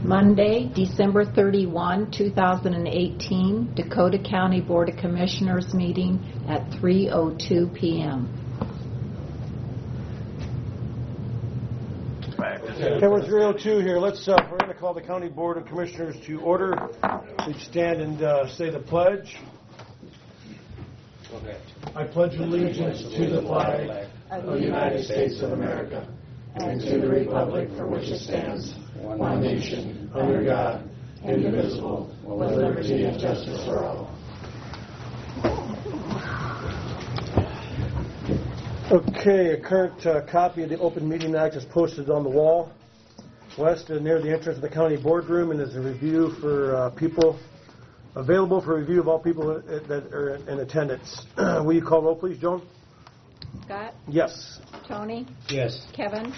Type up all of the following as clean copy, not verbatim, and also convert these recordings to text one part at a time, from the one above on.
Monday, December 31, 2018, Dakota County Board of Commissioners meeting at 3:02 p.m. Okay, we're 3:02 here. We're going to call the County Board of Commissioners to order. Please stand and say the pledge. Okay. I pledge allegiance to the flag of the United States of America and to the republic for which it stands, one nation, under God, indivisible, with liberty and justice for all. Okay, a current copy of the Open Meeting Act is posted on the wall west and near the entrance of the county boardroom, and is a review for people, available for review of all people that are in attendance. Will you call roll, please, Joan? Scott? Yes. Tony? Yes. Kevin?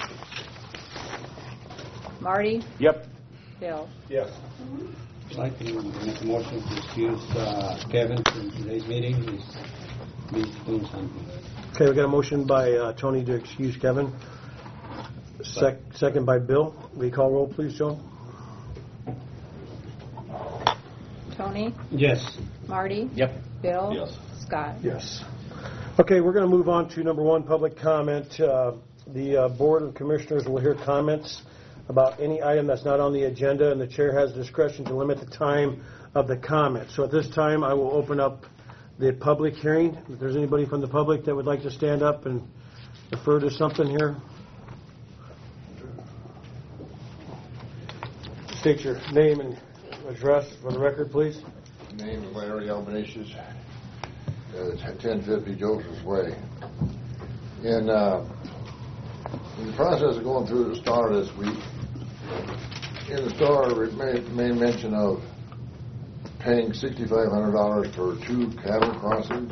Marty? Yep. Bill? Yes. I'd like to make a motion to excuse Kevin from today's meeting. He's doing something. Okay, we got a motion by Tony to excuse Kevin. Second by Bill. Will you call roll, please, Joan? Tony? Yes. Marty? Yep. Bill? Yes. Scott? Yes. Okay, we're going to move on to number one, public comment. The Board of Commissioners will hear comments about any item that's not on the agenda, and the chair has discretion to limit the time of the comment. So at this time, I will open up the public hearing. If there's anybody from the public that would like to stand up and refer to something here. State your name and address for the record, please. Name is Larry Albanese. It's 1050 Joseph's Way. In the process of going through the Star this week, in the Star it made mention of paying $6,500 for 2 cattle crossings.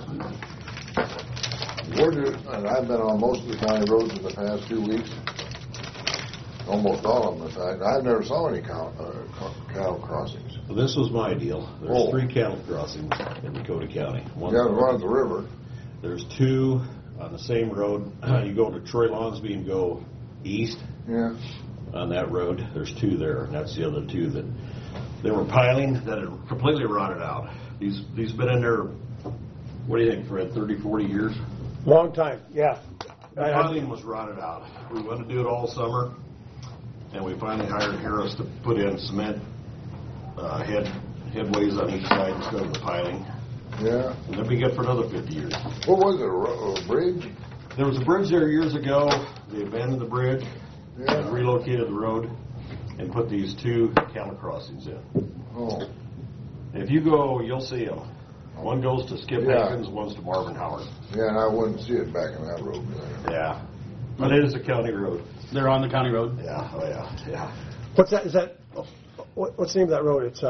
And I've been on most of the county roads in the past 2 weeks. Almost all of them, in fact. I've never saw any cattle crossings. Well, this was my deal. There's 3 cattle crossings in Dakota County. You got to run the river. There's 2 on the same road. You go to Troy Lonsby and go east. Yeah. On that road, there's 2 there, and that's the other 2 that they were piling that had completely rotted out. These been in there, what do you think, Fred, 30, 40 years? Long time, yeah. The piling was rotted out. We wanted to do it all summer, and we finally hired Harris to put in cement headways on each side instead of the piling. Yeah. And they'll be good for another 50 years. What was it, a bridge? There was a bridge there years ago. They abandoned the bridge, Yeah. relocated the road, and put these 2 cattle crossings in. Oh. If you go, you'll see them. One goes to Skip Hankins, one's to Marvin Howard. Yeah, and I wouldn't see it back in that road. Yeah. But it is a county road. They're on the county road? Yeah, oh yeah, yeah. What's that? Is that? What's the name of that road? It's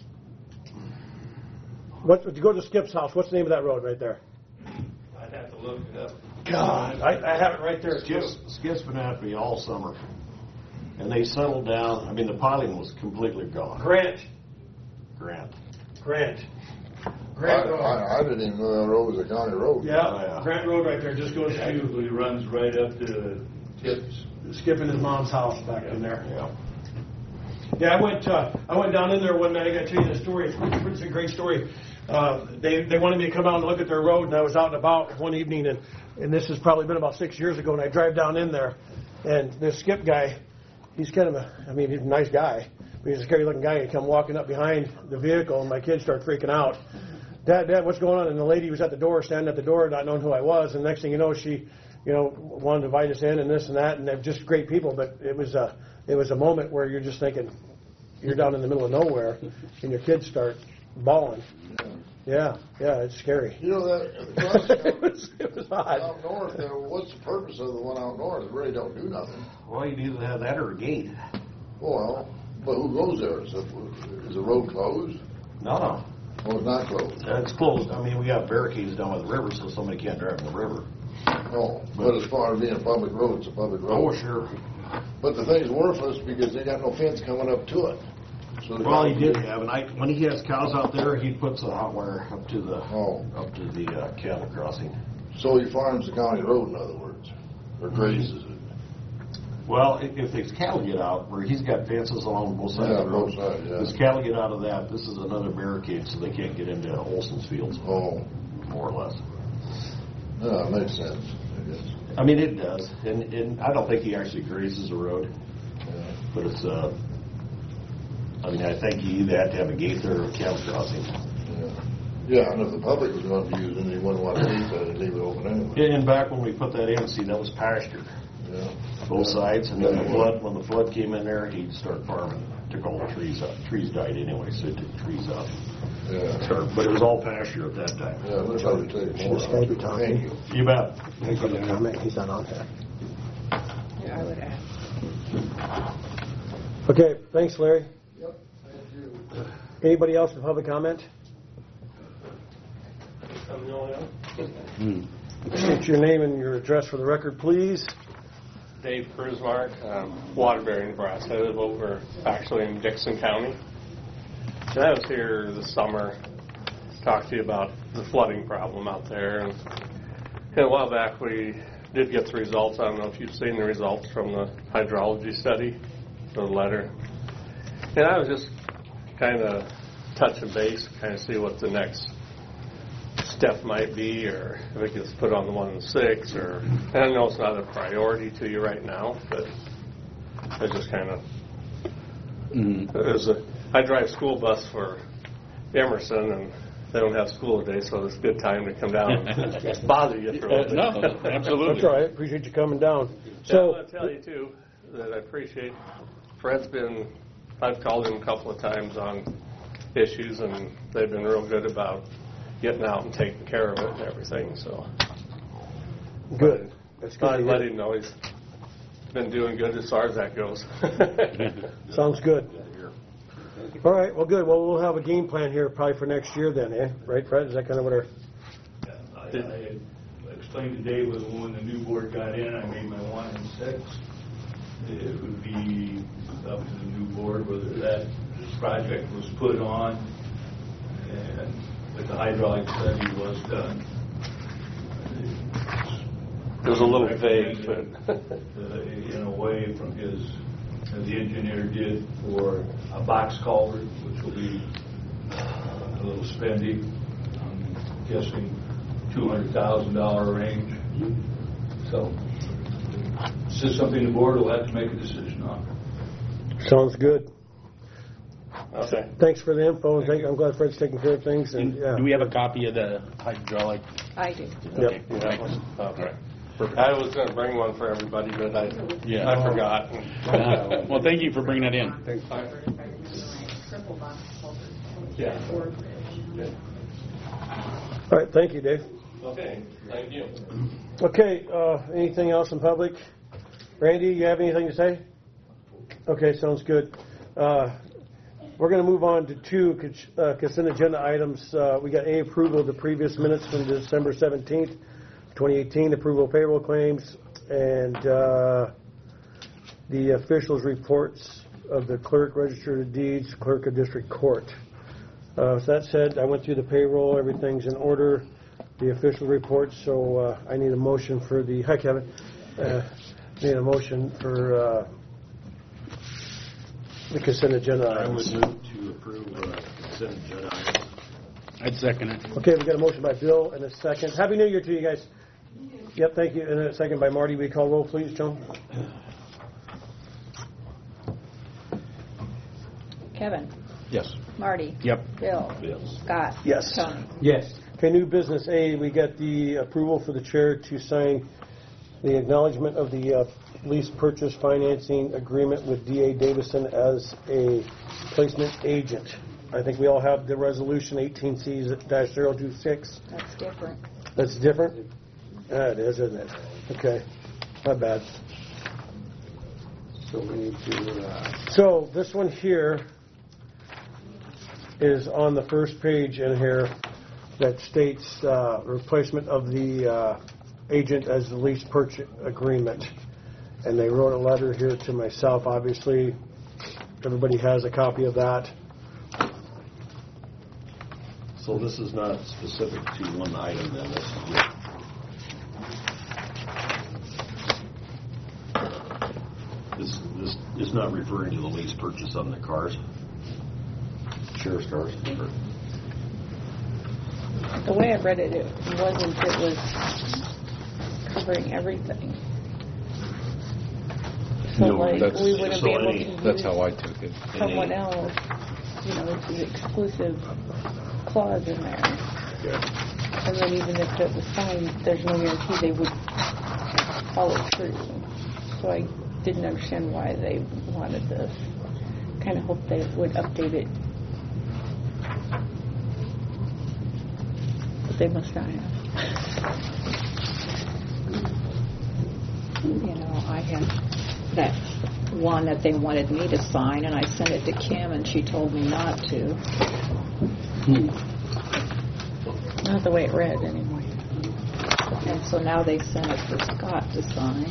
What? You go to Skip's house. What's the name of that road right there? I'd have to look it up. God, I have it right there. Skip's been after me all summer, and they settled down. I mean, the piling was completely gone. Grant. I didn't even know that road was a county road. Yeah, Oh, yeah. Grant Road right there just goes to Actually runs right up to Skip and his mom's house back in there. Yeah. Yeah, I went down in there one night. I got to tell you the story. It's a great story. They wanted me to come out and look at their road, and I was out and about one evening, and this has probably been about 6 years ago, and I drive down in there, and this Skip guy, he's kind of he's a nice guy, but he's a scary-looking guy. He come walking up behind the vehicle, and my kids start freaking out. Dad, what's going on? And the lady was at the door, standing at the door, not knowing who I was, and the next thing you know, she, wanted to invite us in and this and that, and they're just great people, but it was a moment where you're just thinking, you're down in the middle of nowhere, and your kids start bawling. Yeah, it's scary. You know that it was odd. out north. What's the purpose of the one out north? It really don't do nothing. Well, you'd either have that or a gate. Well, but who goes there? Is the road closed? No. Oh, it's not closed. It's closed. I mean, we got barricades down by the river, so somebody can't drive in the river. Oh, but as far as being a public road, it's a public road. Oh, sure. But the thing's worthless because they got no fence coming up to it. So Well, he did have, and when he has cows out there, he puts the hot wire up to the cattle crossing. So he farms the county road, in other words, or grazes it. Well, if his cattle get out, where he's got fences along both sides of the road, both sides, yeah. his cattle get out of that, this is another barricade so they can't get into Olson's fields, Oh, more or less. yeah, makes sense, I guess. I mean, it does, and I don't think he actually grazes the road, Yeah. but it's, I mean, I think you either have to have a gate there or a cattle crossing. Yeah, and if the public was going to use it, they wouldn't want to leave that and leave it open anyway. And back when we put that in, see, that was pasture, Yeah. both sides, and then when the flood came in there, he'd start farming, took all the trees out. Trees died anyway, so he took trees out. Yeah. But it was all pasture at that time. Yeah, we'll probably take more. Should Skype be talking? Thank you. You bet. Public comment, he's not on here. Yeah, I would ask. Okay, thanks, Larry. Yep, thank you. Anybody else for public comment? State your name and your address for the record, please. Dave Kruzmark, Waterbury, Nebraska. I live over actually in Dixon County. And I was here this summer to talk to you about the flooding problem out there. And a while back we did get the results. I don't know if you've seen the results from the hydrology study, the letter. And I was just kind of touching base, kind of see what the next step might be, or if it gets put on the 1-6, or and I know it's not a priority to you right now, but I just kind of I drive school bus for Emerson, and they don't have school today, so it's a good time to come down and bother you for a little bit. No, absolutely. That's all right. Appreciate you coming down. So I want to tell you too that I appreciate Fred's been. I've called him a couple of times on issues, and they've been real good about getting out and taking care of it and everything. So Good. That's good. I to let hear. him know he's been doing good as far as that goes. Sounds good. All right. Well, good. Well, we'll have a game plan here probably for next year then, eh? Right, Fred? Is that kind of what our... I explained to Dave when the new board got in, I made my 1-6. It would be up to the new board whether that project was put on and that the hydraulic study was done. It was a little vague, but in a way from his, as the engineer did for a box culvert, which will be a little spendy. I'm guessing $200,000 range. So this is something the board will have to make a decision on. Sounds good. okay. Thanks for the info. And I'm glad Fred's taking care of things. And, yeah. Do we have a copy of the hydraulic? I do. Okay, Yep. thanks. Okay. I was going to bring one for everybody, but I forgot. Well, thank you for bringing that in. Yeah. All right. Thank you, Dave. Okay. Thank you. Okay. Anything else in public? Randy, you have anything to say? Okay. Sounds good. We're going to move on to two consent agenda items. We got A, approval of the previous minutes from December 17th, 2018, approval of payroll claims, and the officials' reports of the clerk, register of deeds, clerk of district court. So that said, I went through the payroll. Everything's in order. The official reports. So I need a motion for the. Hi, Kevin. Need a motion for the consent agenda I items. would move to approve consent agenda items. I'd second it. Okay, we got a motion by Bill and a second. Happy New Year to you guys. Yep, thank you. And a second by Marty. We call roll, please, Joan. Kevin, Yes. Marty, Yep. Bill, Yes. Scott, Yes. Tony. Yes. Okay, new business A, we got the approval for the chair to sign the acknowledgement of the lease purchase financing agreement with D.A. Davison as a placement agent. I think we all have the resolution 18C-026. That's different. That's different? Yeah, it is, isn't it? Okay, my bad. So we need to, So this one here is on the first page in here that states replacement of the agent as the lease purchase agreement. And they wrote a letter here to myself. Obviously, everybody has a copy of that. So this is not specific to one item then, this is just... This is not referring to the lease purchase on the cars? Sheriff's cars? Or- The way I read it, it was covering everything. So No, like, that's- we wouldn't so be able any- to That's use how I took it. someone else, the exclusive clause in there. Okay. And then even if it was signed, there's no guarantee they would follow through. So I didn't understand why they wanted this. Kind of hoped they would update it. But they must not have. I had that one that they wanted me to sign, and I sent it to Kim, and she told me not to. Not the way it read, anyway. And so now they sent it for Scott to sign.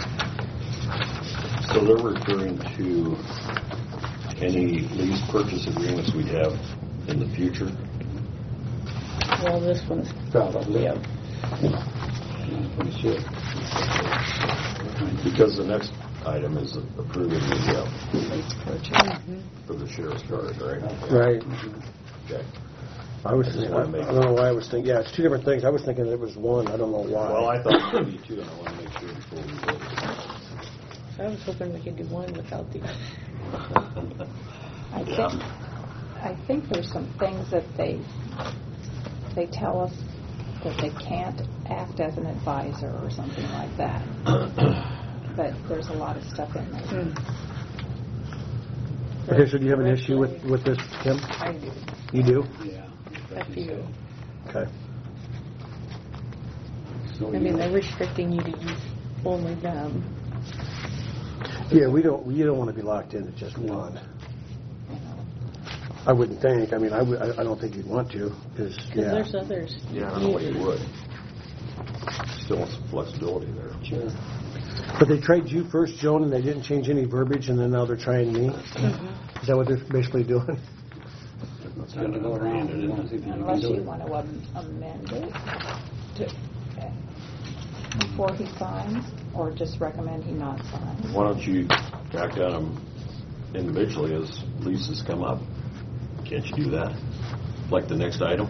So they're referring to any lease purchase agreements we'd have in the future? Well, this one's probably up. Pretty sure. Because the next item is approving the, Lease purchase. for the sheriff's cars, right? Right. Okay. I don't know why I was thinking, yeah, it's two different things. I was thinking it was one. I don't know why. Well, I thought maybe two, and I want to make sure before we vote. I was hoping we could do one without the other. I think there's some things that they tell us that they can't act as an advisor or something like that. But there's a lot of stuff in there. Okay, so do you have an issue with this, Kim? I do. You do? Yeah. After you. Okay. So I mean, they're restricting you to use only them. Yeah, you don't want to be locked into just one. I wouldn't think. I mean, I don't think you'd want to, because yeah. There's others. Yeah, I don't know what you would. Still some flexibility there. Sure. But they tried you first, Joan, and they didn't change any verbiage, and then now they're trying me. Mm-hmm. Is that what they're basically doing? It's going to go around. Unless you want to amend it before he signs, or just recommend he not sign. Why don't you track down them individually as leases come up? Can't you do that? Like the next item?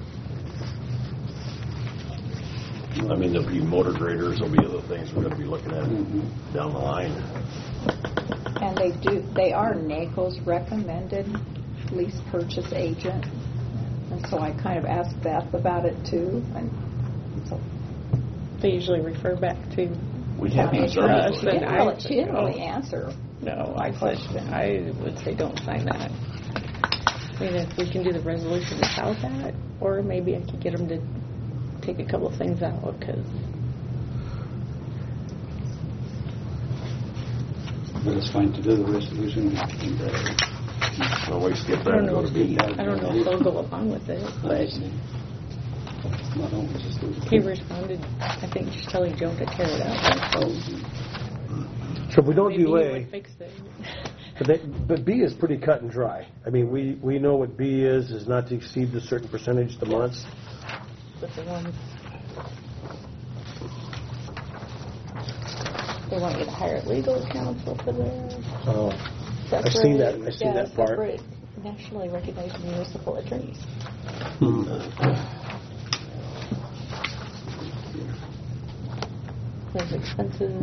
I mean, there'll be motor graders, there'll be other things we're going to be looking at down the line. And they are NACO's recommended lease purchase agent. And so I kind of asked Beth about it too. And so They usually refer back to. We can't be Us, service. she didn't really answer. No, I would say don't sign that. I mean, if we can do the resolution without that, or maybe I could get them to take a couple of things out, because But it's fine to do the resolution. Well, we skip I that don't and know go to B. I don't know if they'll go along with it, but he responded, I think, just telling Joan to tear it out. So if we don't Maybe do he A, would fix it. but B is pretty cut and dry. I mean, we know what B is not to exceed a certain percentage of the months. But the ones they want you to hire legal counsel for this. Oh, I've seen that. I've seen that part. Separate nationally recognized municipal attorneys. There's expenses.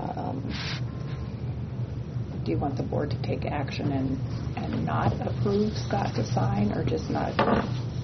Do you want the board to take action and not approve Scott to sign, or just not approve?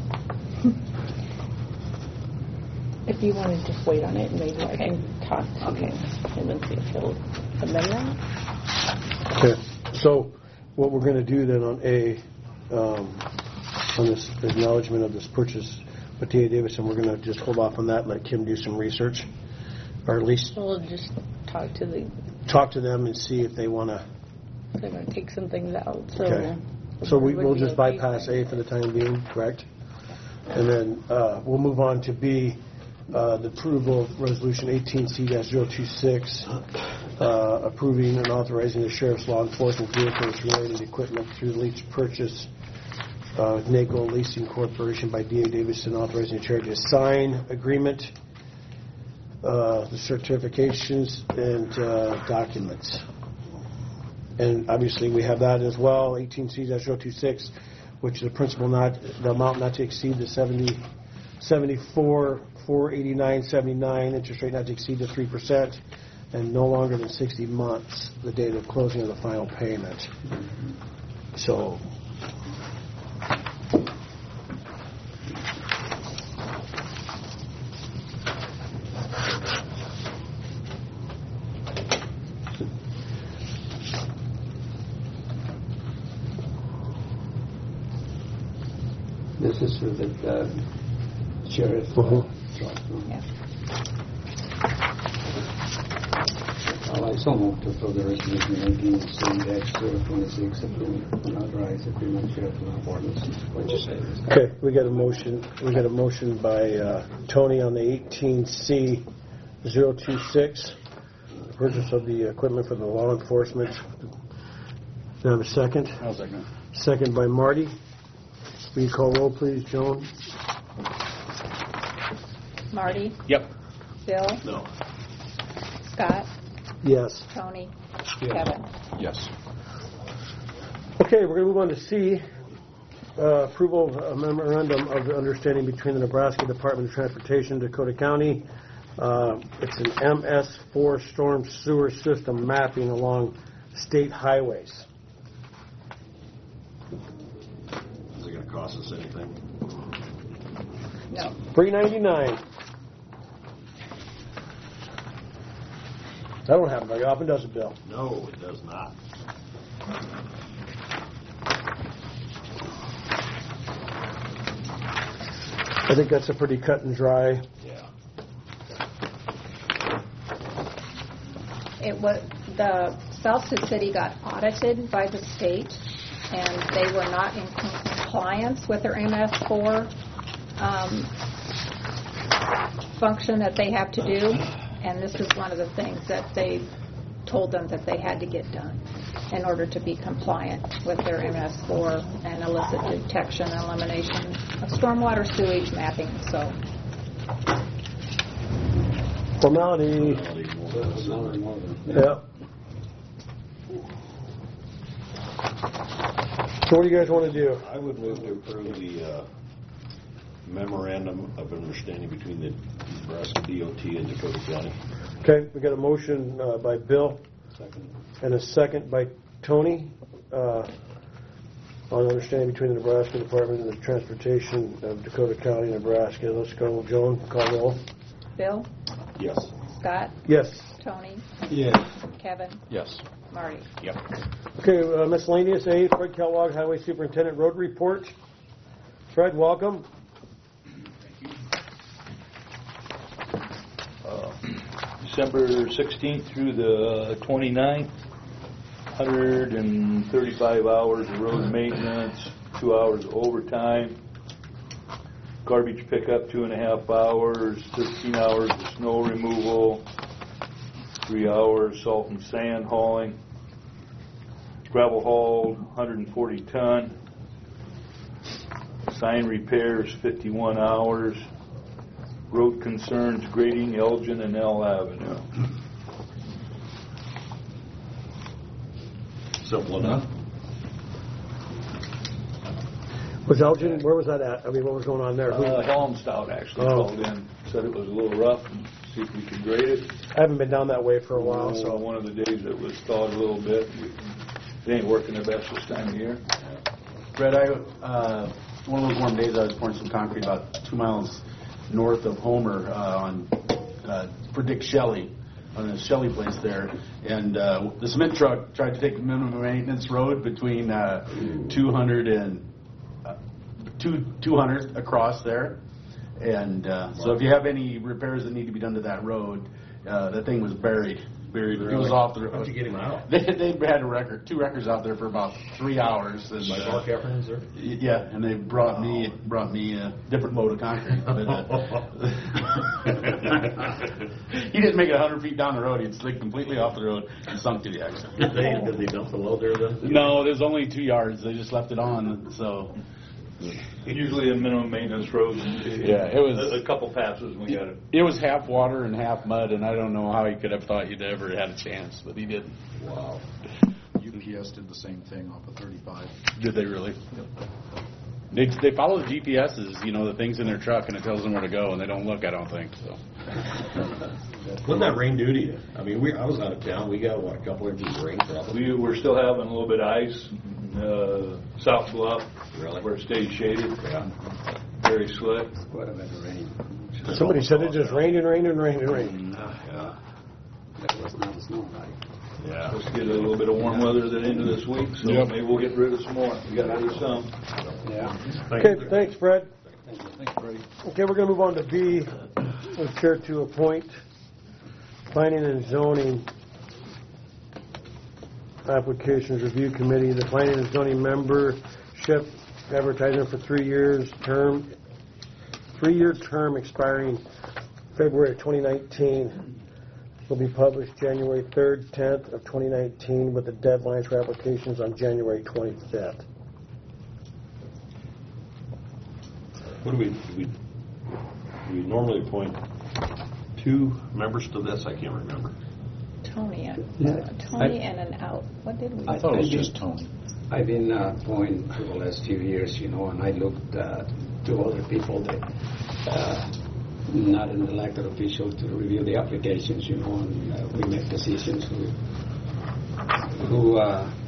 If you want to just wait on it, maybe I can talk to him and see if he'll amend that. Okay. So what we're going to do then on A, on this acknowledgement of this purchase with T.A. Davidson, we're going to just hold off on that and let Kim do some research, or at least We'll just talk to talk to them and see if they want to. they're going to take some things out. So, Okay. So we'll just bypass A for the time being, correct? And then we'll move on to B, the approval of Resolution 18C-026, approving and authorizing the sheriff's law enforcement vehicles related equipment through lease purchase, NACO Leasing Corporation by D.A. Davidson, authorizing the chair to sign agreement, the certifications and documents. And obviously, we have that as well, 18C-026, which is the principal the amount not to exceed the 74,489.79, interest rate not to exceed the 3%, and no longer than 60 months, the date of closing of the final payment. So, This is for the sheriff. Yeah. I so moved to approve the resolution 18C-026 approving and authorize the Fremont Sheriff to enact ordinance. What'd you say? okay, we got a motion. We got a motion by Tony on the 18C-026, the purchase of the equipment for the law enforcement. Do I have a second? I'll second. Second by Marty. Will you call roll, please, Joan? Marty? Yep. Bill? No. Scott? Yes. Tony? Kevin? Yes. Okay, we're going to move on to C, approval of a memorandum of understanding between the Nebraska Department of Transportation, Dakota County. It's an MS4 storm sewer system mapping along state highways. Is it going to cost us anything? No. $3.99. That don't happen very often, does it, Bill? No, it does not. I think that's a pretty cut and dry. Yeah. The South Sioux City got audited by the state, and they were not in compliance with their MS4 function that they have to do, and this is one of the things that they told them that they had to get done in order to be compliant with their MS4 and illicit detection and elimination of stormwater sewage mapping. So, Formality. Yeah. So what do you guys want to do? I would move to approve the memorandum of understanding between the Nebraska DOT and Dakota County. Okay, we got a motion by Bill Second. and a second by Tony on understanding between the Nebraska Department of Transportation of Dakota County, Nebraska. Let's go, Joan, call roll. Bill? Yes. Scott? Yes. Tony? Yes. Kevin? Yes. Marty? Yep. Okay, miscellaneous A, Fred Kellogg, Highway Superintendent Road Report. Fred, welcome. December 16th through the 29th, 135 hours of road maintenance, 2 hours overtime, garbage pickup 2.5 hours, 13 hours of snow removal, 3 hours salt and sand hauling, gravel hauled 140 ton, sign repairs 51 hours, road concerns grading Elgin and L Avenue. Simple enough. Was Elgin, where was that at? I mean, what was going on there? Helmstout actually called in, said it was a little rough, and see if we could grade it. I haven't been down that way for a while, so. One of the days it was thawed a little bit. It ain't working the best this time of year. Fred, one of those warm days I was pouring some concrete about 2 miles north of Homer for Dick Shelley on the Shelley place there, and the cement truck tried to take the minimum maintenance road between 200th across there, and so if you have any repairs that need to be done to that road, that thing was buried. It was off the road. How'd you get him out? They had two wreckers out there for about 3 hours. And, By Mark Efron's there? Yeah, and they brought me a different load of concrete. But, he didn't make it 100 feet down the road. He'd slid completely off the road and sunk to the exit. Did they dump the load there then? No, there's only 2 yards. They just left it on. So Usually a minimum maintenance road. Yeah, it was a couple passes and we got it. It was half water and half mud, and I don't know how he could have thought he'd ever had a chance, but he didn't. Wow. UPS did the same thing off of 35. Did they really? They follow the GPSs, the things in their truck, and it tells them where to go, and they don't look, I don't think, so. Wasn't that rain due to you? I mean, I was out of town. We got, a couple inches of rain probably? We're still having a little bit of ice. South Bluff, Really? where it stays shaded. Yeah. Very slick. Quite a bit of rain. Somebody said it just rained and rained and rained and rained. Yeah. That was not snow, right? Yeah. Let's get a little bit of warm weather at the end of this week, so maybe we'll get rid of some more. We got rid of some. Yeah. Okay, thanks, Fred. Thanks, Brady. Okay, we're going to move on to B, with chair to appoint Planning and Zoning Applications Review Committee. The Planning and Zoning membership advertising for 3 years term, 3-year term expiring February 2019. Will be published January 3rd, 10th of 2019 with the deadlines for applications on January 25th. What do we normally appoint 2 members to this? I can't remember. Tony and an out. What did we? I thought it was just Tony. I've been going for the last few years, and I looked to other people that not an elected official to review the applications, and we make decisions who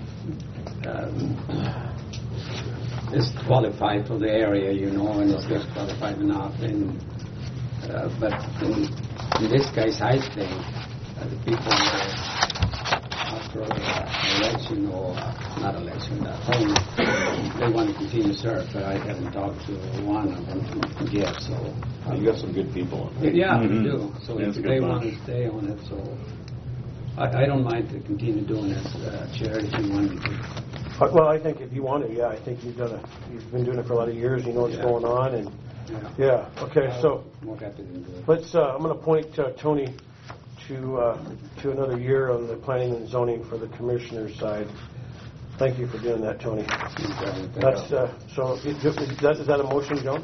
is qualified for the area, and is just qualified enough. And but in this case, I think the people after election or not election, they want to continue to serve. But I haven't talked to one of them yet, so. You got some good people on it. Yeah, we do. So if they want to stay on it, so I don't mind to continue doing it, Chair, if you want me to. Well, I think if you want to, I think you've been doing it for a lot of years. You know what's going on, and okay. So let's. I'm going to appoint Tony to another year on the planning and zoning for the commissioner's side. Thank you for doing that, Tony. That's so. Is that a motion, Joan?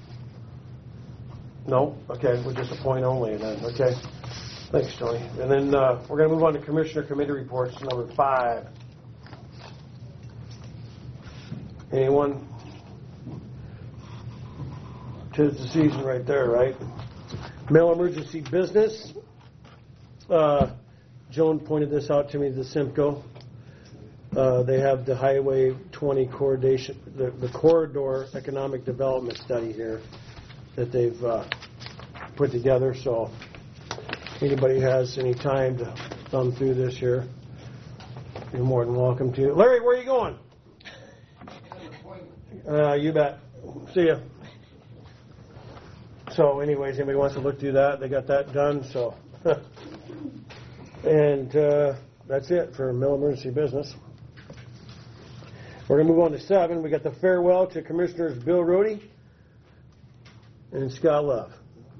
No? Okay, we'll just appoint only then. Okay. Thanks, Tony. And then we're going to move on to Commissioner Committee Reports, number 5. Anyone? 'Tis the season right there, right? Mail emergency business. Joan pointed this out to me, the Simcoe. They have the Highway 20 coordination, the corridor economic development study here that they've put together. So anybody has any time to thumb through this here, you're more than welcome to. Larry, where are you going? You bet. See ya. So anyways, anybody wants to look through that, they got that done. So and that's it for mill emergency business. We're going to move on to 7. We got the farewell to Commissioners Bill Rohde and Scott Love.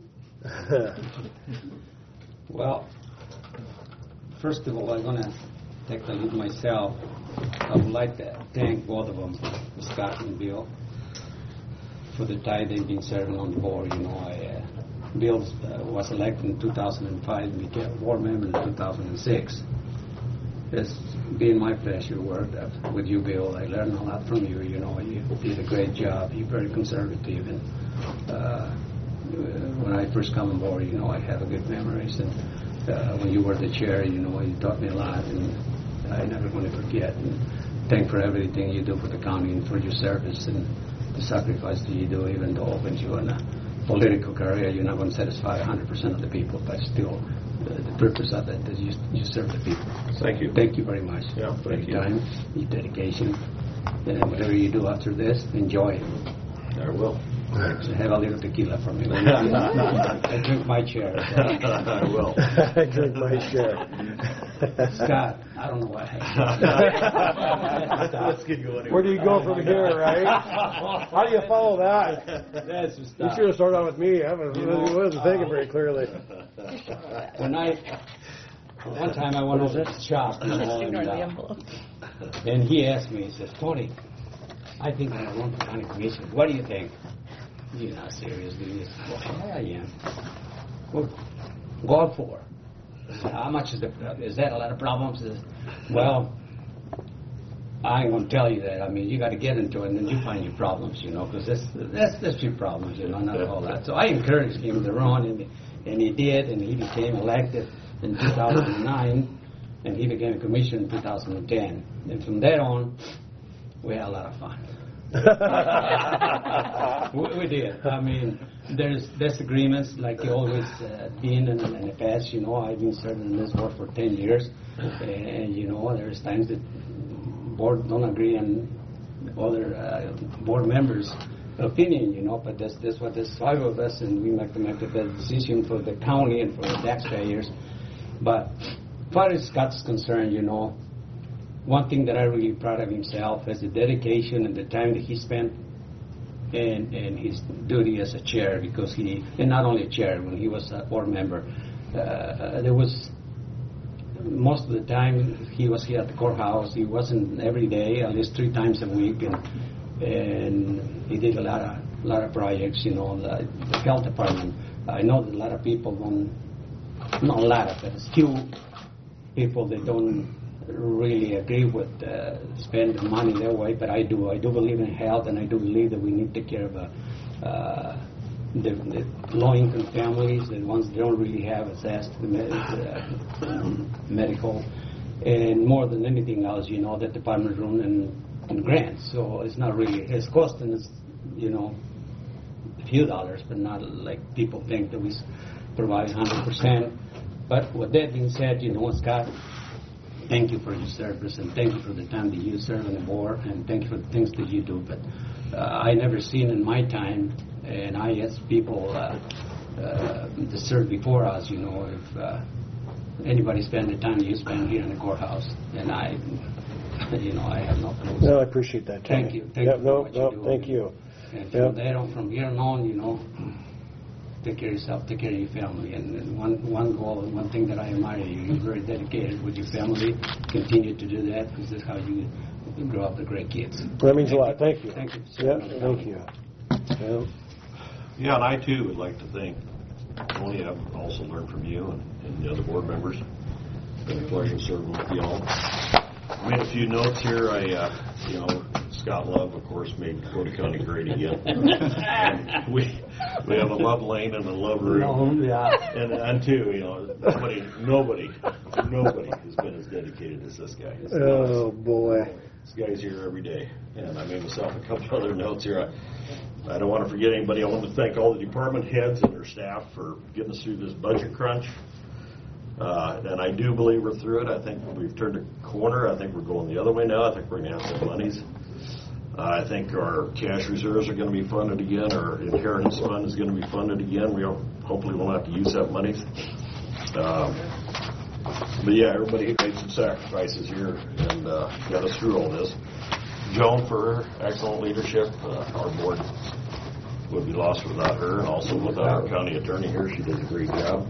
Well, first of all, I'm going to take the lead myself. I would like to thank both of them, Scott and Bill, for the time they've been serving on the board. Bill was elected in 2005, became a board member in 2006. It's been my pleasure to work with you, Bill. I learned a lot from you. You did a great job. You're very conservative, and when I first come on board, I have a good memories. And when you were the chair, you taught me a lot, and I never going to forget. And thank for everything you do for the county and for your service and the sacrifice that you do, even though when you're in a political career, you're not going to satisfy 100% of the people, but still, the purpose of it is you serve the people. Thank you. Thank you very much for your time, your dedication, and whatever you do after this, enjoy it. I will. So have a little tequila for me. I drink my share. So. I will. I drink my share. Scott, I don't know what. Let's get going. Where do you go from here, right? How do you follow that? That's the You stuff. should have started out with me. I wasn't thinking very clearly. One time I went over to the shop, and he asked me, he says, Tony, I think I'm going to run for county commission. What do you think? You're not serious, do you? Well, yeah, I am. Well, go for it. How much is that a lot of problems? Well, I ain't gonna tell you that. I mean, you got to get into it, and then you find your problems, because that's your problems, not all that. So I encouraged him to run, and he did, and he became elected in 2009, and he became a commissioner in 2010. And from there on, we had a lot of fun. we did. I mean, there's disagreements like there always been in the past. I've been serving in this board for 10 years, and there's times that board don't agree on other board members' opinion. But that's what there's 5 of us, and we make the best decision for the county and for the taxpayers. But as far as Scott's concerned, one thing that I'm really proud of himself is the dedication and the time that he spent in his duty as a chair, because and not only a chair, when he was a board member, there was most of the time he was here at the courthouse. He wasn't every day, at least 3 times a week, and he did a lot of projects. The health department. I know that a lot of people don't, not a lot of, but it's few people that don't really agree with spending money that way, but I do. I do believe in health, and I do believe that we need to take care of the low-income families, the ones that don't really have access to the medical, and more than anything else, that department run and grants. So it's not really, it's costing us, a few dollars, but not like people think that we provide 100%. But with that being said, Scott, thank you for your service, and thank you for the time that you serve on the board, and thank you for the things that you do. But I never seen in my time, and I ask people that served before us, if anybody spend the time you spend here in the courthouse, and I have no clue. No, I appreciate that, Tony. Thank you. Thank you for what you do. Thank you. And from here on, take care of yourself, take care of your family. And one goal, and one thing that I admire you, you're very dedicated with your family. Continue to do that, because that's how you grow up the great kids. That means a lot. Thank you. Thank you. Thank you. Yeah, and I too would like to thank Tony. I've also learned from you and the other board members. It's been a pleasure serving with you all. I made a few notes here. Scott Love, of course, made Dakota County great again. And we have a Love Lane and a Love Room. And two, nobody has been as dedicated as this guy. Oh, boy. This guy's here every day. And I made myself a couple other notes here. I don't want to forget anybody. I want to thank all the department heads and their staff for getting us through this budget crunch. And I do believe we're through it. I think we've turned a corner. I think we're going the other way now. I think we're going to have some monies. I think our cash reserves are going to be funded again. Our inheritance fund is going to be funded again. We hopefully won't have to use that money. But yeah, everybody made some sacrifices here and got us through all this. Joan, for her excellent leadership. Our board would be lost without her, and also without our county attorney here. She did a great job.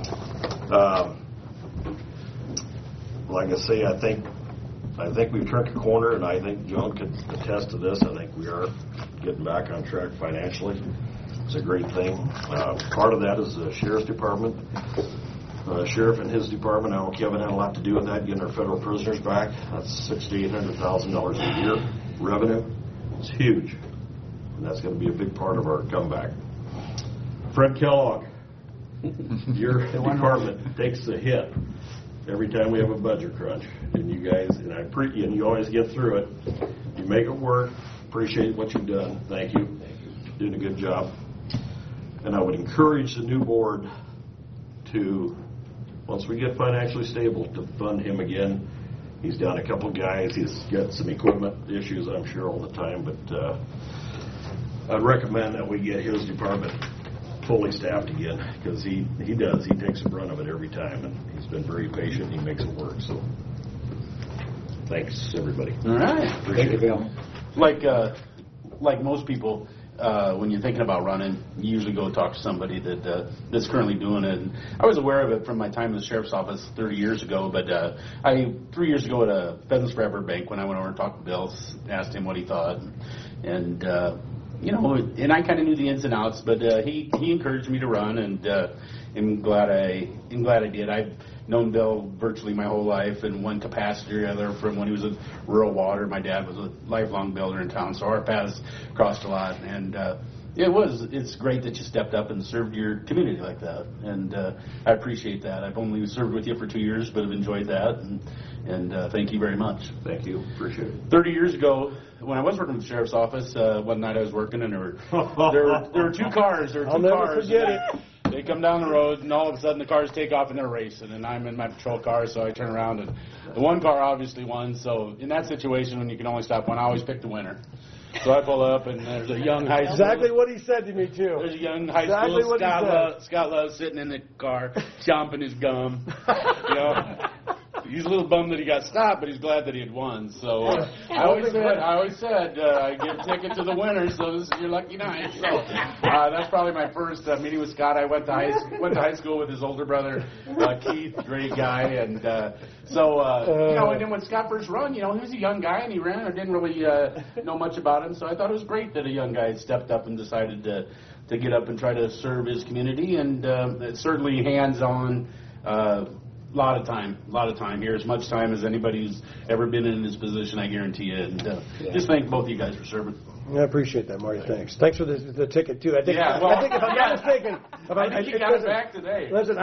Like I say, I think we've turned a corner, and I think Joan could attest to this. I think we are getting back on track financially. It's a great thing. Part of that is the sheriff's department. Sheriff and his department, I know Kevin had a lot to do with that, getting our federal prisoners back. That's $600,000 to $800,000 a year revenue. It's huge, and that's going to be a big part of our comeback. Fred Kellogg, your department takes the hit every time we have a budget crunch, and you guys, and you always get through it. You make it work. Appreciate what you've done. Thank you. Doing a good job. And I would encourage the new board to, once we get financially stable, to fund him again. He's down a couple guys. He's got some equipment issues, I'm sure, all the time, but I'd recommend that we get his department fully staffed again, because he takes the brunt of it every time, and he's been very patient. He makes it work. So thanks, everybody. All right. Thank you, Bill. Like most people, when you're thinking about running, you usually go talk to somebody that's currently doing it. And I was aware of it from my time in the sheriff's office 30 years ago, but 3 years ago at a Pheasants Forever Bank, when I went over and talked to Bill, asked him what he thought, and and I kind of knew the ins and outs, but he encouraged me to run, and I'm glad I did. I've known Bill virtually my whole life in one capacity or other, from when he was in rural water. My dad was a lifelong builder in town, so our paths crossed a lot. And it's great that you stepped up and served your community like that. And I appreciate that. I've only served with you for 2 years, but I've enjoyed that. And thank you very much. Thank you. Appreciate it. 30 years ago, when I was working with the sheriff's office, one night I was working, and there were two cars. I'll never forget it. They come down the road, and all of a sudden the cars take off and they're racing, and I'm in my patrol car, so I turn around, and the one car obviously won. So in that situation, when you can only stop one, I always pick the winner. So I pull up, and there's a young high school. Exactly what he said to me, too. There's a young high Exactly school Scott Love sitting in the car, chomping his gum. He's a little bummed that he got stopped, but he's glad that he had won. So I always said, I give a ticket to the winner, so this is your lucky night. So that's probably my first meeting with Scott. I went to high school with his older brother, Keith, great guy, and and then when Scott first run, he was a young guy and he ran. I didn't really know much about him, so I thought it was great that a young guy had stepped up and decided to get up and try to serve his community, and it's certainly hands-on. A lot of time here, as much time as anybody who's ever been in this position, I guarantee you. And just thank both of you guys for serving. I appreciate that, Marty. Thanks. Thanks for the ticket too. I think if I'm not mistaken, I think you got it back today. Listen,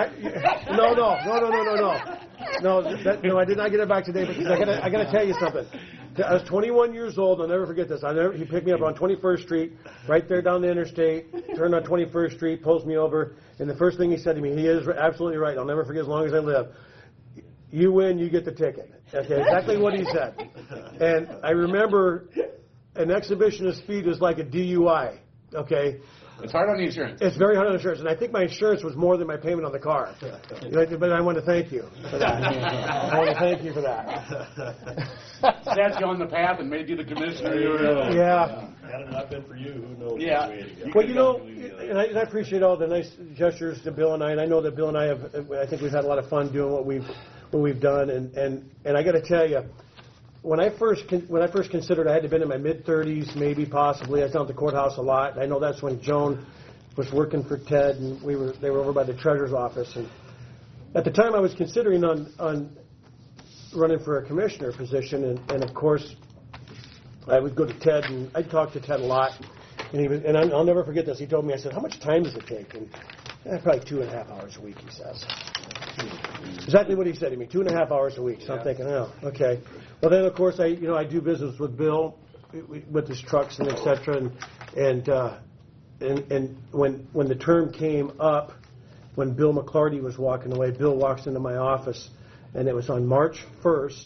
no, I did not get it back today because I got to tell you something. I was 21 years old. I'll never forget this. He picked me up on 21st Street, right there down the interstate. Turned on 21st Street, pulls me over, and the first thing he said to me, he is absolutely right. I'll never forget as long as I live. You win, you get the ticket. Okay, exactly what he said. And I remember an exhibition of speed is like a DUI. Okay. It's hard on the insurance. It's very hard on insurance, and I think my insurance was more than my payment on the car. But I want to thank you for that. I want to thank you for that. Set you on the path and made you the commissioner. Yeah. Had it not been for you, who knows? Yeah. Well, and I appreciate all the nice gestures to Bill and I. And I know that Bill and I think we've had a lot of fun doing what we've done. And I got to tell you, when I first considered, I had to have been in my mid-30s, maybe, possibly. I was down at the courthouse a lot. I know that's when Joan was working for Ted, and they were over by the treasurer's office. And at the time, I was considering on running for a commissioner position, and of course, I would go to Ted, and I'd talk to Ted a lot. And I'll never forget this. He told me, I said, "How much time does it take?" And probably 2.5 hours a week, he says. Exactly what he said to me, 2.5 hours a week. So I'm thinking, oh, okay. Well, then, of course, I do business with Bill, with his trucks and et cetera. And when the term came up, when Bill McClarty was walking away, Bill walks into my office, and it was on March 1st.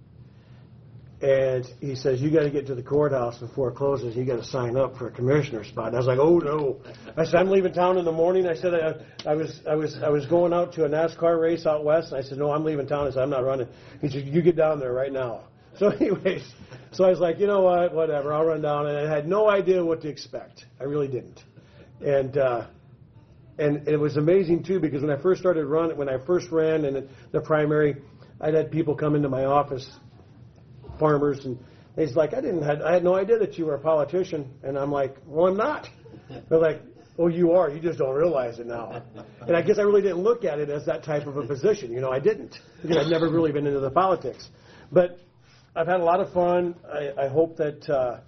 And he says, "You got to get to the courthouse before it closes. You got to sign up for a commissioner spot." And I was like, "Oh no!" I said, "I'm leaving town in the morning." I said, "I was going out to a NASCAR race out west." And I said, "No, I'm leaving town." I said, "I'm not running." He said, "You get down there right now." So, anyways, I was like, "You know what? Whatever. I'll run down." And I had no idea what to expect. I really didn't. And it was amazing too, because when I first ran in the primary, I'd had people come into my office, farmers, and he's like, I had no idea that you were a politician. And I'm like, "Well, I'm not." They're like, "Oh, you are. You just don't realize it now." And I guess I really didn't look at it as that type of a position. I didn't, because I've never really been into the politics. But I've had a lot of fun. I hope that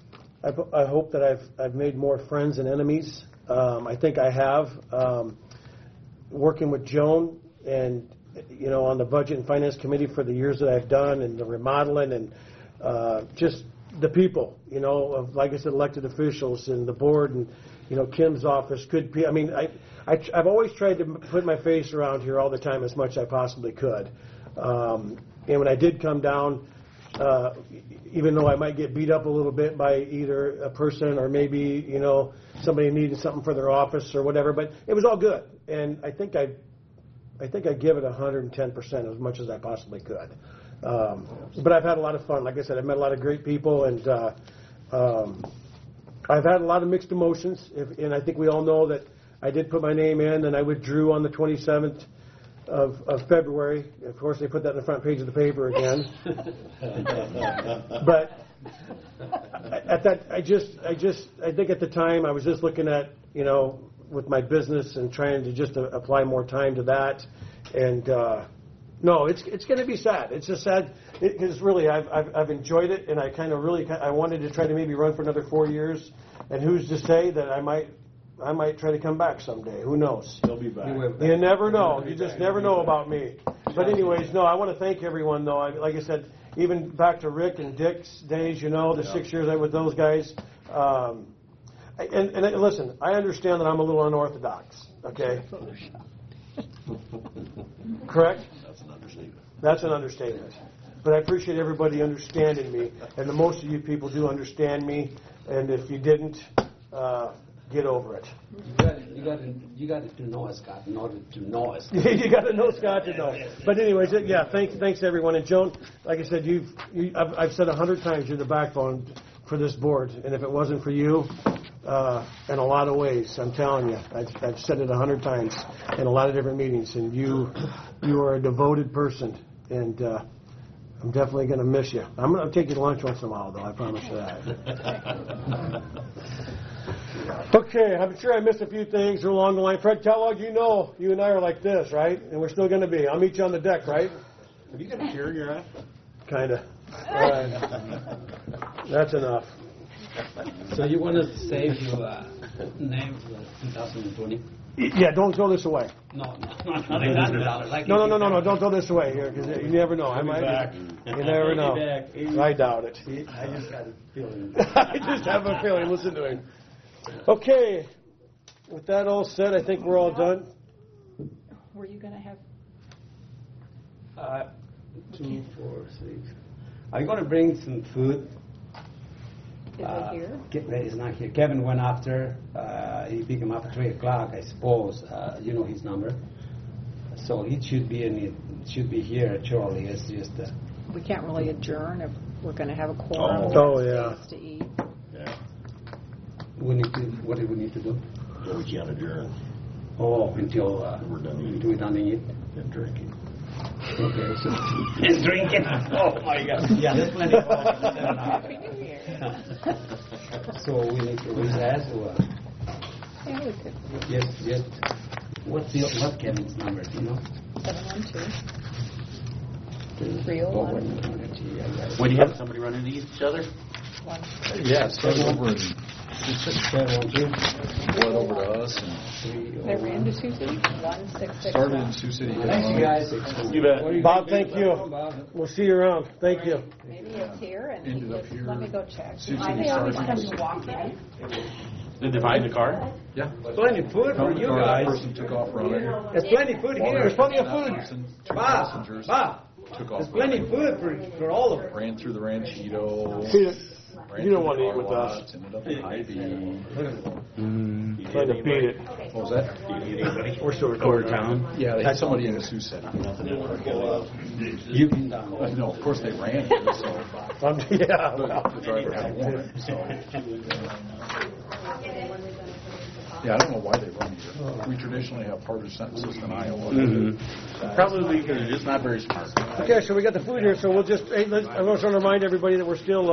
I've made more friends than enemies. I think I have. Working with Joan and on the Budget and Finance Committee for the years that I've done, and the remodeling, and just the people, of, like I said, elected officials and the board, and Kim's office, good people. I mean, I've always tried to put my face around here all the time as much as I possibly could. And when I did come down, even though I might get beat up a little bit by either a person or maybe somebody needed something for their office or whatever, but it was all good, and I think I give it 110% as much as I possibly could. But I've had a lot of fun. Like I said, I've met a lot of great people, and I've had a lot of mixed emotions. And I think we all know that I did put my name in, and I withdrew on the 27th of February. Of course, they put that in the front page of the paper again. But at that, I think at the time I was just looking at with my business and trying to just apply more time to that, And no, it's going to be sad. It's just sad because really I've enjoyed it, and I I wanted to try to maybe run for another 4 years. And who's to say that I might try to come back someday? Who knows? He'll be back. You never know. You just never know about me. But anyways, no, I want to thank everyone, though. Like I said, even back to Rick and Dick's days, the 6 years I was with those guys. And listen, I understand that I'm a little unorthodox, okay? Correct? That's an understatement. That's an understatement. But I appreciate everybody understanding me, and the most of you people do understand me, and if you didn't, get over it. You got to know us, Scott, in order to know us. You got to know Scott to know. But anyways, yeah, thanks everyone. And Joan, like I said, I've said 100 times you're the backbone for this board, and if it wasn't for you, in a lot of ways, I'm telling you, I've said it 100 times in a lot of different meetings, and you are a devoted person, and I'm definitely going to miss you. I'm going to take you to lunch once in a while, though. I promise you that. Okay, I'm sure I missed a few things along the line. Fred Kellogg, you and I are like this, right? And we're still going to be. I'll meet you on the deck, right? Have you got a chair you're at? Kind of. All right. That's enough. So you want to save your name for 2020? Yeah, don't throw this away. No, $100. Like No, don't throw this away here, because you never know. I might. You never know. I doubt it. I just got a feeling. I just have a feeling. Listen to him. Okay. With that all said, I think we're all done. Were you going to have? 2, 4, 6. I'm going to bring some food. Is it here? He's not here. Kevin went after. He picked him up at 3 o'clock, I suppose. You know his number. So he should be here shortly. It's just. We can't really adjourn if we're going to have a quorum. Oh, yeah. To eat. Yeah. What do we need to do? So we can't adjourn. Oh, until We're done eating. we're done eating. And drinking. Okay. So and drinking. Oh my God. Yeah, there's plenty of Happy New Year. So we need to recess or Yeah, we could. yes. What's Kevin's number? Do you know? 712-301. When you have somebody run into each other? Yeah, started over in, 712. bled over to us and They ran to Sioux City? 166. started in Sioux City. Thanks, you guys. You bet. Bob, thank you. We'll see you around. Thank you. Maybe it's here, and Ended he up just, here. let me go check. Sioux I City think always started. comes walking. Did they find the car? Yeah. Plenty of food for you guys. Person took off running. There's plenty of food here. There's plenty of That food. person, 2 Bob, passengers there's took off plenty of running. food for all of us. Ran through the Ranchito. You don't want to eat with us. Ended up in Hy-Vee. Trying to beat it. What was that? We're still recording. Yeah, they had somebody in Sioux City. You can down. No, of course they ran here, so Yeah. Well. the driver had a warrant, so. Yeah, I don't know why they run here. We traditionally have harder sentences than Iowa. Probably because they're just not very smart. Okay, so we got the food here, so we'll just. Hey, I want to remind everybody that we're still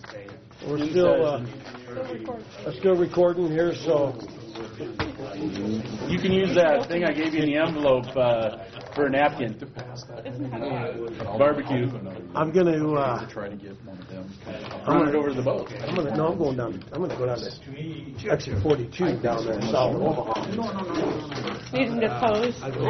recording here. So You can use that thing I gave you in the envelope for a napkin. Barbecue. I'm gonna. Try to get one of them. Run it over to the boat. I'm going down. I'm gonna go down to exit 42 down there in South Omaha. Needing to pose.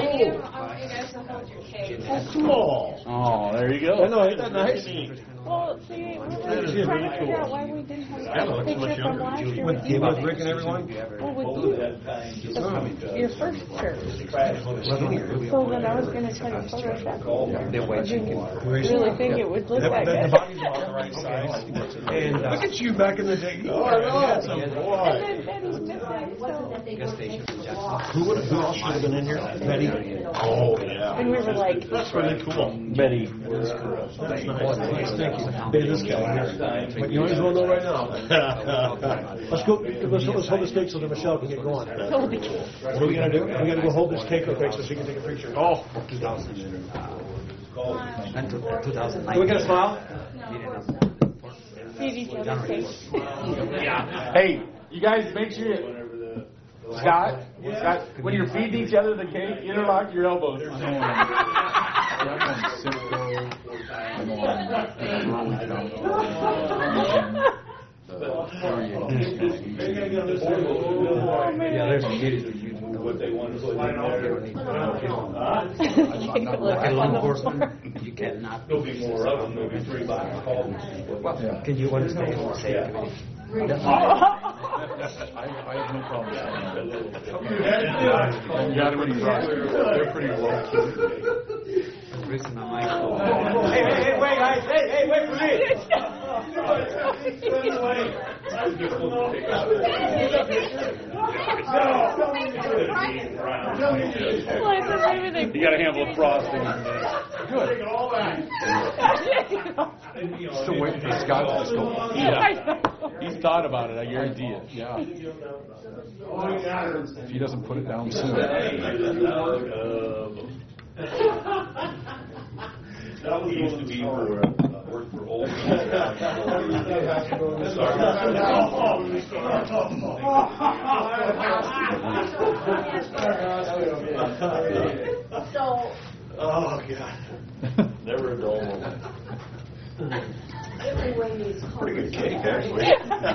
Oh, small. Oh, there you I go. know, ain't that nice? Well, see, we were trying to figure out why we didn't have a picture from last year with you. With Rick and everyone? Well, with you. Your first church. So then I was going to try to Photoshop it. I really think it would look like The it. body's on the right side. And look at you back in the day. Oh, I know. And then Betty's missing, so. Who else should have been in here? Betty. Oh, yeah. And we were like, That's really cool. Betty. That's nice. Thank you. Hey, this guy here. But you might as well know right now. Let's go. Let's hold this cake so that Michelle can get going. What are we gonna do? We gotta go hold this cake real quick so she can take a picture. Oh. 2009. Can we get a smile? see each other's face. Yeah. Hey, you guys make sure Scott, when you're feeding each other the cake, interlock your elbows. I'm on Simcoe. I'm on Yeah, there's a kid who's using what they want to put in there. You cannot. There'll be more of them, there'll be 3 box culverts. Can you understand what I'm saying? I have no problem with that. You got to really trust them. They're pretty low key. Hey, wait, guys. Hey, wait for me. You got a handful of frosting. Good. Still waiting for Scott to just go. Yeah. He's thought about it, I guarantee it. Yeah. If he doesn't put it down soon. That used to be for work for old people. Oh, God. Never a dull moment. Pretty good cake, actually.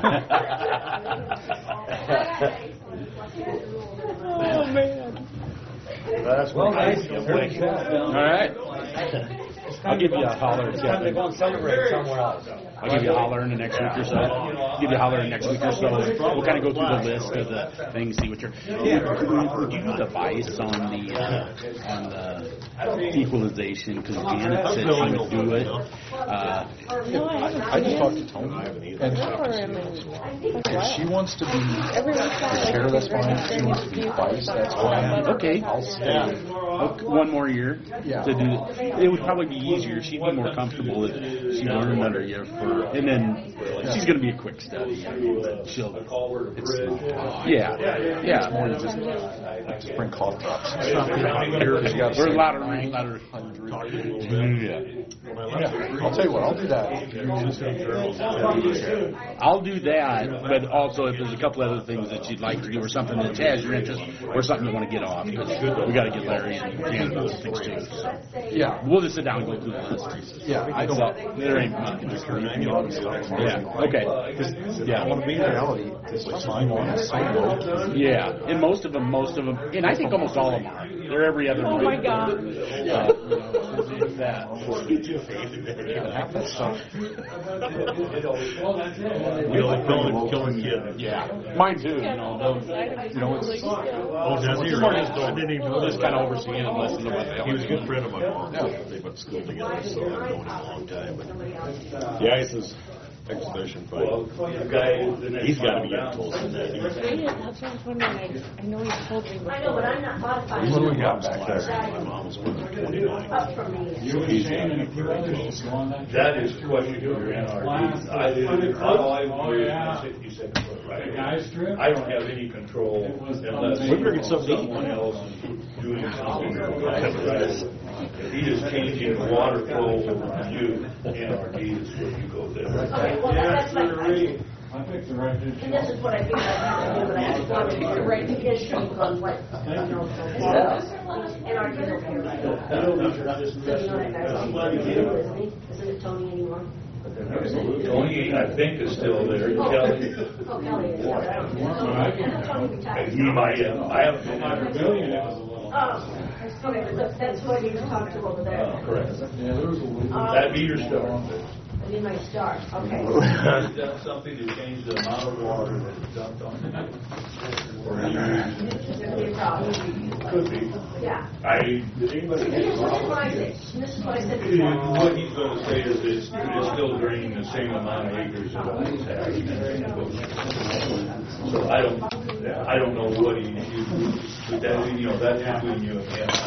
Oh, man. That's well, nice. Thank you. All right. I'll give you a holler. Time to go and celebrate somewhere else. I'll give you a holler in the next week or so. Give you a holler in the next week or so. We'll kind of go through the list of the things, see what you're. Would you do the vice on the equalization? Because Janet said she would do it. I just talked to Tony. And if she wants to be chair, that's fine. If she wants to be vice, that's fine. Okay. I'll stay. One more year Yeah. to do. It would probably be easier. She'd be more comfortable if she learned under you. And then she's going to be a quick study. She'll. Yeah. More than just spring cough drops. We're a lot of Yeah. I'll tell you what, I'll do that. I'll do that, but also if there's a couple other things that you'd like to do or something that has your interest or something you want to get off, because we got to get Larry and Jan those things too. So. Yeah. We'll just sit down and go through the list. Yeah, I don't. There ain't much. Yeah. Okay. I want to be in reality. Just sign on, sign on. Yeah. And most of them, and I think almost all of them are. They're every other month. Oh, my God. Half that stuff. Killing kid. Yeah. Mine too. It's. Oh, does he? I didn't even know Just kind of overseeing and listening to what they He was a good friend of my mom. They went to school together, so I've known him a long time. But the ice is exhibition fight. He's got to be getting close to that. That's what I'm wondering. I know you told me before. I know, but I'm not modifying. What do we got back there? My mom was with 29. So he's got to be very close. That is what you do your NRD. All I do is 67 foot right. I don't have any control unless someone else is doing something. If he is changing the water flow from you, NRD is where you go there. Okay, well, that's my question. And this is what I think I have to do, but I just wanted to write the issue on what, NRD don't care about it. So you know that guy's isn't he? Isn't it Tony anymore? Tony, I think, is still there. Kelly. Oh, Kelly is, yeah. I know Tony retired. I haven't been there. Okay, but that's who I need to talk to over there. Correct. That'd be your start. I need my start, okay. Has done something to change the amount of water that is dumped on it? Or There's gonna be a problem. could be. Yeah. Did anybody And get this is what I said, this is what I said before. What he's going to say is it's still draining the same amount of acres that it's had. So I don't know what he but that, that's between you and him. I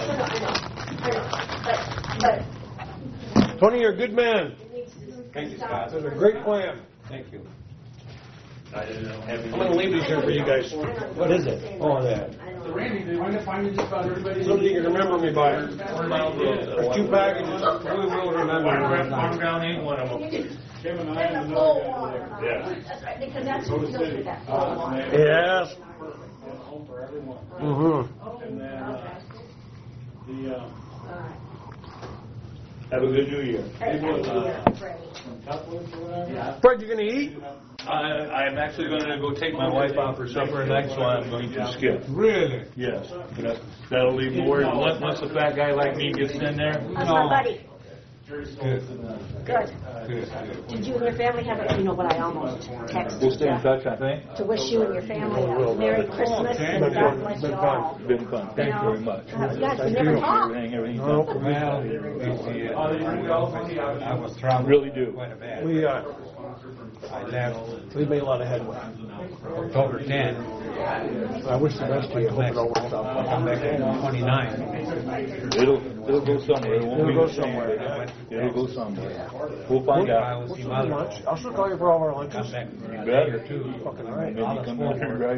know, but Tony, you're a good man. it needs to. Thank you, Scott. That's a great plan. Thank you. I didn't have any. I'm going to leave these here for you guys. What is it? Oh, that. Randy, they want to find just about everybody. Something you can remember me by. There's 2 packages. We will remember. Farm ground ain't one of them. And the flow water. Yeah. That's right, because that's what filtered that flow water. Yes. home for everyone. Mm-hmm. And then, have a good New Year. From Tupperware or whatever? Yeah. Fred, you gonna eat? I'm actually going to go take my wife out for supper tonight, so I'm going to skip. Really? Yes. That'll leave more. Once a fat guy like me gets in there. How's my buddy? Good. Did you and your family have it? You know what I almost texted We'll stay in you? touch, I think. To wish you and your family a Merry Christmas and God bless you all. Been fun. Thank you very much. Yes, we never talked. Everything's I was traveling Really do. quite a bit. We I left made a lot of headway. October 10. I wish the best to you. Hope it all works out. I come back on 29. It'll go somewhere. It won't It'll be go the same, somewhere. but it'll go somewhere. We'll find I out. will see We'll mother. do lunch. I'll still call you for all of our lunches. Come back for a Bet. day or two. Fucking all right. Maybe come down here and drive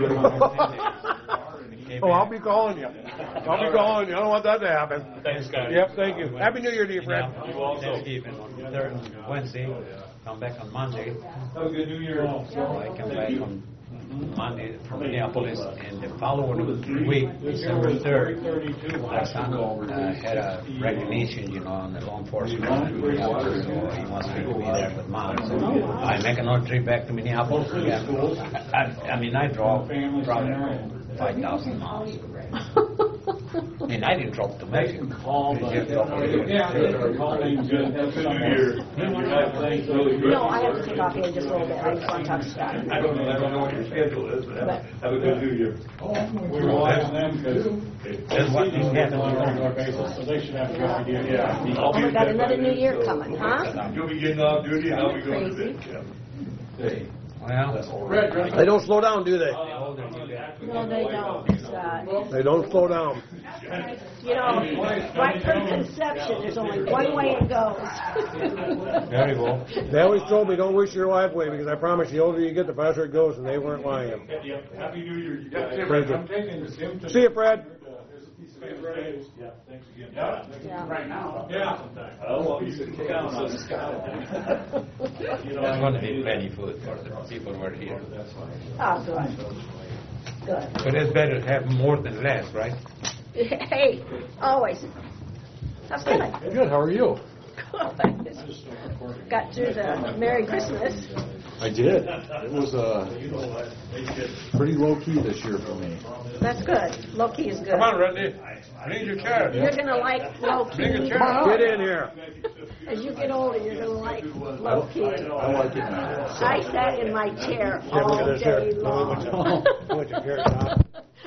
home. Oh, I'll be calling you. I'll be calling you. I don't want that to happen. Thanks, guys. Yep, thank you. Happy New Year to you, Fred. You also. Thanksgiving on Wednesday. Come back on Monday. Have a good New Year. So I come back on Monday from Minneapolis, and the following week, December 3rd, my son had a recognition, on the law enforcement in Minneapolis, so he wants me to be there with Mom. So I make another trip back to Minneapolis. Yeah. I drove probably 5,000 miles. And I didn't drop to Mexico. No, I have to take off here in just a little bit. I just want to talk to Scott. I don't know what your schedule is, but have a good New Year. We're watching them because That's what you get on our basis, so they should have a good idea. Yeah. Oh, we got another new year coming, huh? You'll be getting off duty and I'll be going to bed. Well, They don't slow down, do they? No, they don't, Scott. They don't slow down. Right from conception, there's only one way it goes. very well. They always told me, don't wish your life away, because I promise the older you get, the faster it goes, and they weren't lying. Happy New Year. You got it. Thank you. I'm taking this him to See you, Fred. Yeah, thanks again. Yeah. Right now. Yeah. Oh, well, you can count on Scott. There's going to be plenty food for the people who are here. Oh, good. Good. But it's better to have more than less, right? Hey, always. That's good. Good, how are you? Got through the Merry Christmas. I did. It was pretty low-key this year for me. That's good. Low-key is good. Come on, Randy. I need your chair. You're going to like low-key. Get in here. As you get older, you're going to like low-key. I like it now. I sat in my chair all day long. Put your hair top.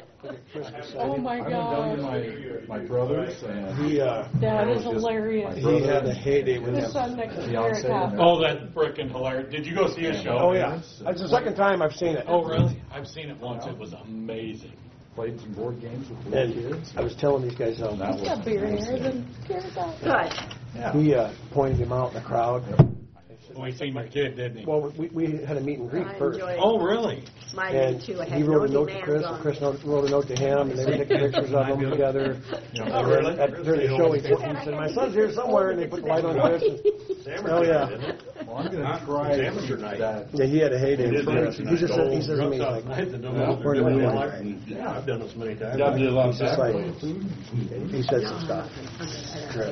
Oh my I'm down God. to my brothers and That is hilarious. He had a heyday with The him. son next to fiance. Erica. Oh, that's frickin' hilarious. Did you go see a show? Oh, yeah. That's the second time I've seen it. Oh, really? I've seen it once. It was amazing. Played some board games with the little And kids. I was telling these guys how That He's got was bigger nice. hair than Erica. Good. he pointed him out in the crowd. Oh, he seen your kid, didn't he? Well, we had a meet and greet I first. enjoyed Oh, really? mine And too. I he had wrote a nosy note to mans Chris, on. and Chris wrote a note to him, and they were taking pictures of them together. Oh, really? During the show, he said, my son's here somewhere, and they put the light on Chris. Oh, yeah. Well, I'm going to try that. Yeah, he had a heyday with Chris. He just said, he says to me, he's like, where do we go? Yeah, I've done this many times. He's just like, he said some stuff. Chris.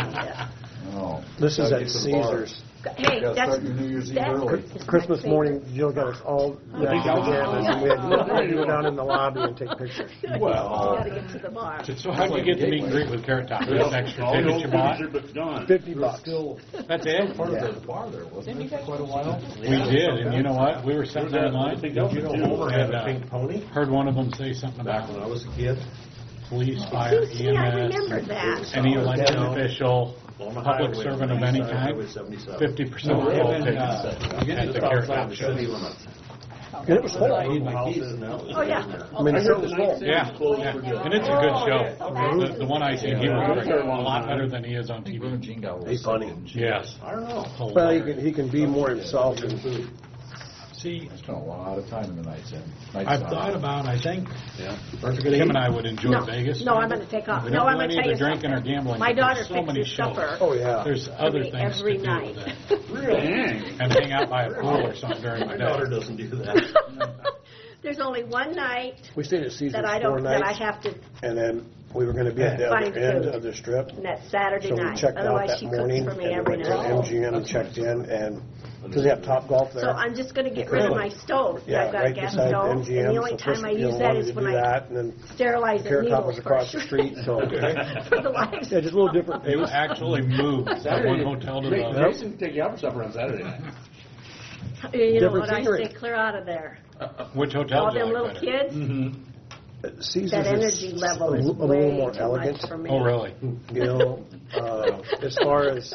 Oh. This is Gotta at get to the bar. Caesars. Hey, Gotta that's start your New Year's Eve early. Christmas morning, Jill got us all ready to pajamas, and we had to go down in the lobby and take pictures. Well, got to get to the bar. So how'd you get to meet and greet with Carrot Top? Just extra tickets you bought? $50. still That's it? part of the bar there, wasn't it, for quite a while? We did, and you know what? We were sitting there in line. You know, Homer had a pink pony Heard one of them say something about when I was a kid. police, fire, See, I EMS, remember that. any elected official, On the public highway, servant of any kind, Highway 77. 50% off all tickets at the Carrot Top show. And it was full. Oh, yeah. I mean, the show was full. Yeah, and it's a good show. The one I seen, he was a lot better than he is on TV. Gene got He's funny. Yes. I don't know. Well, he can be more himself. And See, I spent a lot of time in the nights in. I've thought about, I think Yeah. Kim and I would enjoy No, Vegas. no, I'm going to take off. We No, don't I'm do going to any tell of you the drinking or something. gambling. My because daughter there's so many fixes shows. supper oh, yeah. There's for other me things to every do night. and hang out by a pool or something during the My daughter day. doesn't do that. There's only one night We stayed at Caesars that I 4 don't, that I nights, have to, and then we were going to be at the Find other end food. of the strip. and that's Saturday So we night. checked out Otherwise, that she cooks morning, for and me we every went to night. MGM and checked in, and, because they have Top Golf there. So I'm just gonna get rid of my stove. Yeah, I've got a right gas beside stove, and MGM. the only so time first, I you know, use that wanted is to when do I that, and then sterilize the Carrot Top needles was across for the street, so. for the lives. Yeah, just a little different They pace. actually moved from one hotel to the other. Jason can take you out for supper on Saturday night. You know Different what I scenery. say? Clear out of there. Which hotel All do you them like little better? kids. Caesars That is energy level a is little way more too elegant. much for me. Oh, really? You know, as far as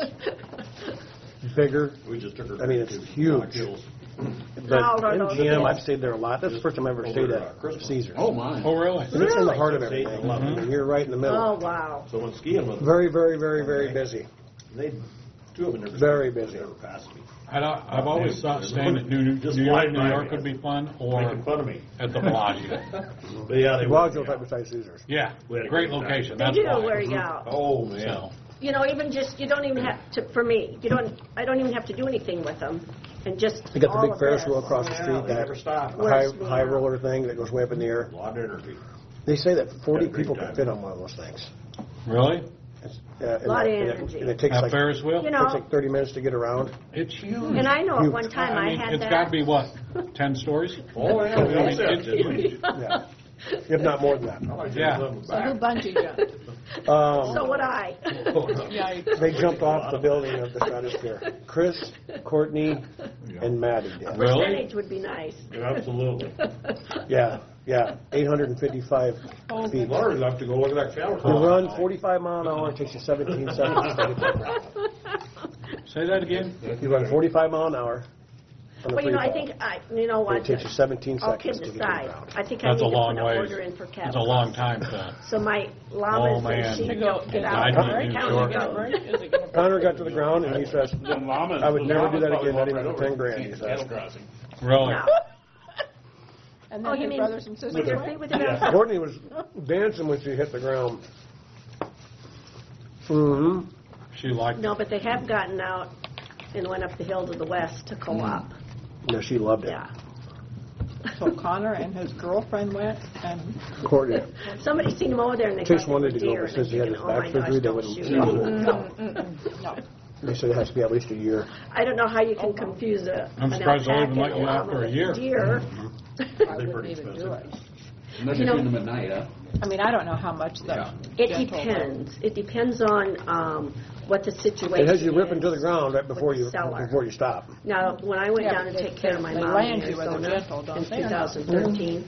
bigger, We just took her. I mean, it's to huge. Rock Hills. but No, the MGM, best. I've stayed there a lot. That's the first time I ever stayed at Caesars. Oh, my. Oh, really? And it's in the Really? heart of everything. I mean, you're right in the middle. Oh, wow. So when skiing with them, Very, very, very, very busy. they, two of them never. Very busy. Never passed me. I've always thought staying at New York would be fun, or Making fun of me. at the Bellagio. But yeah, they were. Bellagio right beside Caesars. Yeah, great location. They That's do why. wear you out. Oh, man. So, You know, even just, you don't even have to, for me, I don't even have to do anything with them. And just They got the all big of Ferris this. wheel across the Yeah, street, they never that stop. Wears me high out. roller thing that goes way up in the air. A lot of energy. They say that 40 Had a great people time. can fit on one of those things. really? Lot of energy. And it takes At like, Ferris wheel? You it know, takes like 30 minutes to get around. It's huge. and I know at You- one time I mean, had it's that. got to be what, 10 stories? Oh, yeah. I mean, it's huge. Yeah. If not more than that. Yeah. So who bungee jumped? So would I. They jumped off the building of the Stratosphere. Chris, Courtney, and Maddie did. Really? Percentage would be nice. Absolutely. Yeah, 855 feet. Large enough to go look at that camera. You run 45 mile an hour, it takes you 17 seconds to get to the ground. Say that again? You run 45 mile an hour on a Well, you know, I free think, you know fall. It what? takes you 17 All seconds kidding to get to the aside, ground. I think I That's need a to long put an ways. order in for cattle. It's a long time to... So my llamas Oh, man. and sheep To don't get out. I'd and be cows short. don't. Connor got to the ground and he says, llamas. I would never do that Llamas again, not even probably for 10 walk right grand, he over says. Cattle crossing. Really? No. And Oh, then you his mean brothers and with sisters your went? feet with your mouth? Courtney was dancing when she hit the ground. Mm-hmm. She liked No, but they have gotten out and went up the hill to the west to co-op. No, she loved it. Yeah. So Connor and his girlfriend went, and Courtney. Somebody seen him over there and they Tish thought they wanted were to go, deer. but since he had his and I'm back thinking, surgery, they oh my wouldn't gosh, let don't him. shoot. no. They said it has to be at least a year. I don't know how you can confuse an I'm surprised they'll alpaca even let and you a out llama for a with year. deer. I wouldn't even do it. Unless You you're know- shooting them at night, huh? I mean, I don't know how much the It gentle- depends. It depends on what the situation It has you is ripping to the ground right before with the you seller. stop. Now, when I went Yeah, down to but take care of my they mom land in you with a Arizona gentle, don't in they, or not? 2013,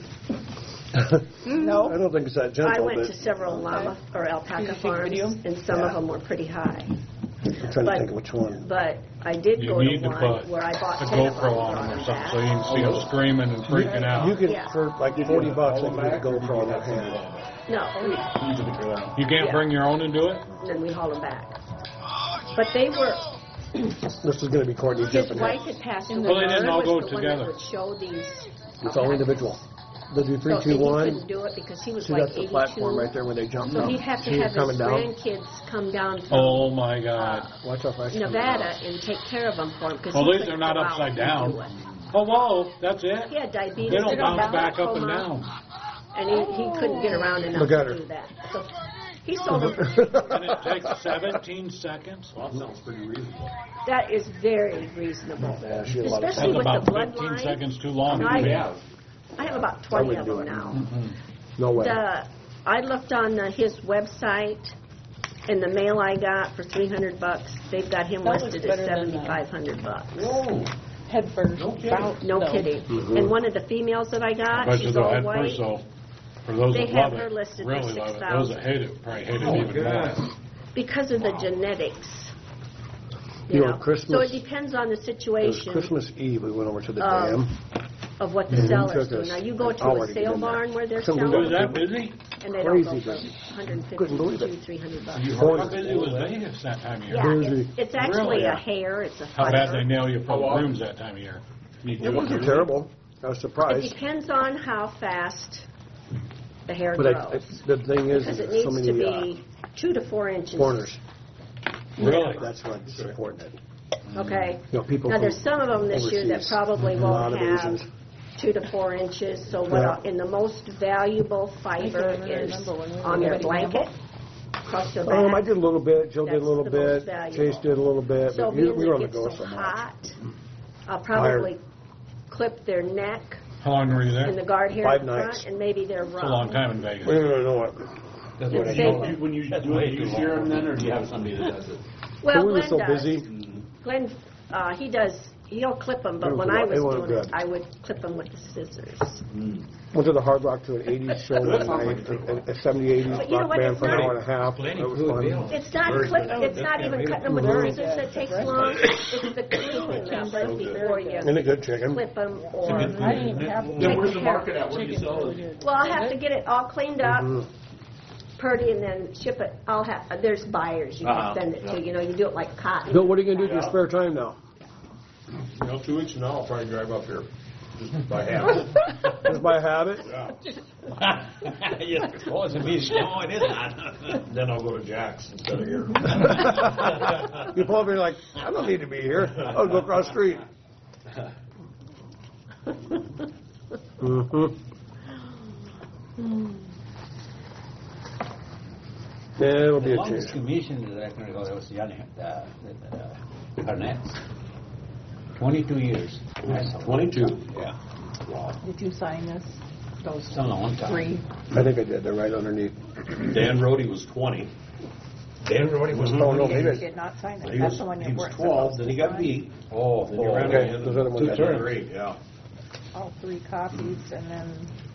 No. I don't think it's that gentle, I went but to several llama or Did alpaca you take farms, video? and some Yeah. of them were pretty high. I'm trying to But- think of which one. But I did You go need to to one put where I bought a 10 of them GoPro on and them brought or them something back. so you can see them screaming and freaking out. You can, Yeah. for like $40, they can get a GoPro in their hand. No, You can't Yeah. bring your own into it? and then we hauled them back. But they were, This is going to be Courtney his jumping wife in. had passed Well, away. they didn't all Was go the one that together. would show these. It's all individual. They'll do So 3, and 2, he 1. couldn't do it because he was See, like that's the 82. platform right there where they jump So from. he'd have to See it have his coming down? grandkids come down from Oh, my God. Watch how fast you come Nevada down. and take care of them for him. Cause Well, he these couldn't are not go out upside and down. do it. Oh, whoa, that's it? He had diabetes. They don't and bounce back up and coma, down. And he couldn't get around enough Look at to her. do that. So he sold them. And it takes 17 seconds? Well, that sounds pretty reasonable. That is very reasonable. Yeah, she had a lot of Especially That's with the about 15 bloodline. seconds too long. I, Yeah. I have about 20 wouldn't of do them it. now. No way. I looked on his website, and the mail I got for $300, they've got him That was listed at better than $7,500. Whoa. Head first. No kidding. And one of the females that I got, Especially she's the all head white. first, so for those They that have love her it, listed for really love it. $6,000. Those that hate it probably hate it Oh, even more. God. Because of the genetics. You know, Christmas- So it depends on the It was situation Christmas Eve. We went over to the Um, dam. of what the Mhm. sellers Took do. us Now, you go an to hour a to get sale in there. barn where they're Couldn't selling, believe Was that busy? and they Crazy don't go for busy. 150 Couldn't believe it. to $300. You heard how busy it was Vegas that time of year? Yeah, Busy. it's actually Really? a hair, it's a How fire. bad they nail you for the rooms that time of year? It wasn't terrible. I was It surprised. depends on how fast the hair But grows. the thing is, Because it there's so needs to many be 2 to 4 inches. corners. Really? That's what's important. Okay. You know, people Now, from there's some of them this year that overseas, probably a lot won't of have Asians. 2 to 4 inches. So and the most valuable fiber is on their blanket, across their back. I did a little bit. Jill did a That's little the bit. most valuable. Chase did a little bit. So But we were on being the it go gets so so much. hot, I'll probably clip their neck How long were you there? and the guard hair 5 in front, nights. and maybe their rump. It's a long time in Vegas. We don't know what. That's what I told When you do it, do you shear them then, or do you have somebody that does it? Well, we were Glenn so does. busy. Glenn, he'll clip them, but It was when a I lot- was it wasn't doing it, good. I would clip them with the scissors. Went to the Hard Rock to an 80s show one night, a 70, 80s But you know rock what, band it's for an not- hour and a half. It was fun. It's not it's not even cutting them with scissors that takes long. It's the cleaning of them before you Isn't it good chicken? clip them or I didn't even have Then where's the market at? Where do you sell it? Well, I'll have to get it all cleaned up, purdy, and then ship it. There's buyers you can send it to. You know, you do it like cotton. Bill, what are you going to do with your spare time now? 2 weeks from now, I'll probably drive up here, just by habit. Just by habit? Yeah. Oh, it's a beach. No, it is not. Then I'll go to Jack's instead of here. You probably like, I don't need to be here. I'll go across the street. Yeah, it'll be The a longest change. commission that I can recall was Yanni Harnett. 22 years. 22. Yeah. Did you sign this? Those It's a long time. 3? I think I did. They're right underneath. Dan Rhodey was 20. Dan Rhodey was 20. Oh, no, maybe You I did not sign it. He That's was, the one he you was weren't 12, supposed then to he got sign. beat. Oh, Then he ran okay. again. Those are the ones I Two did. great, yeah. All 3 copies, and then...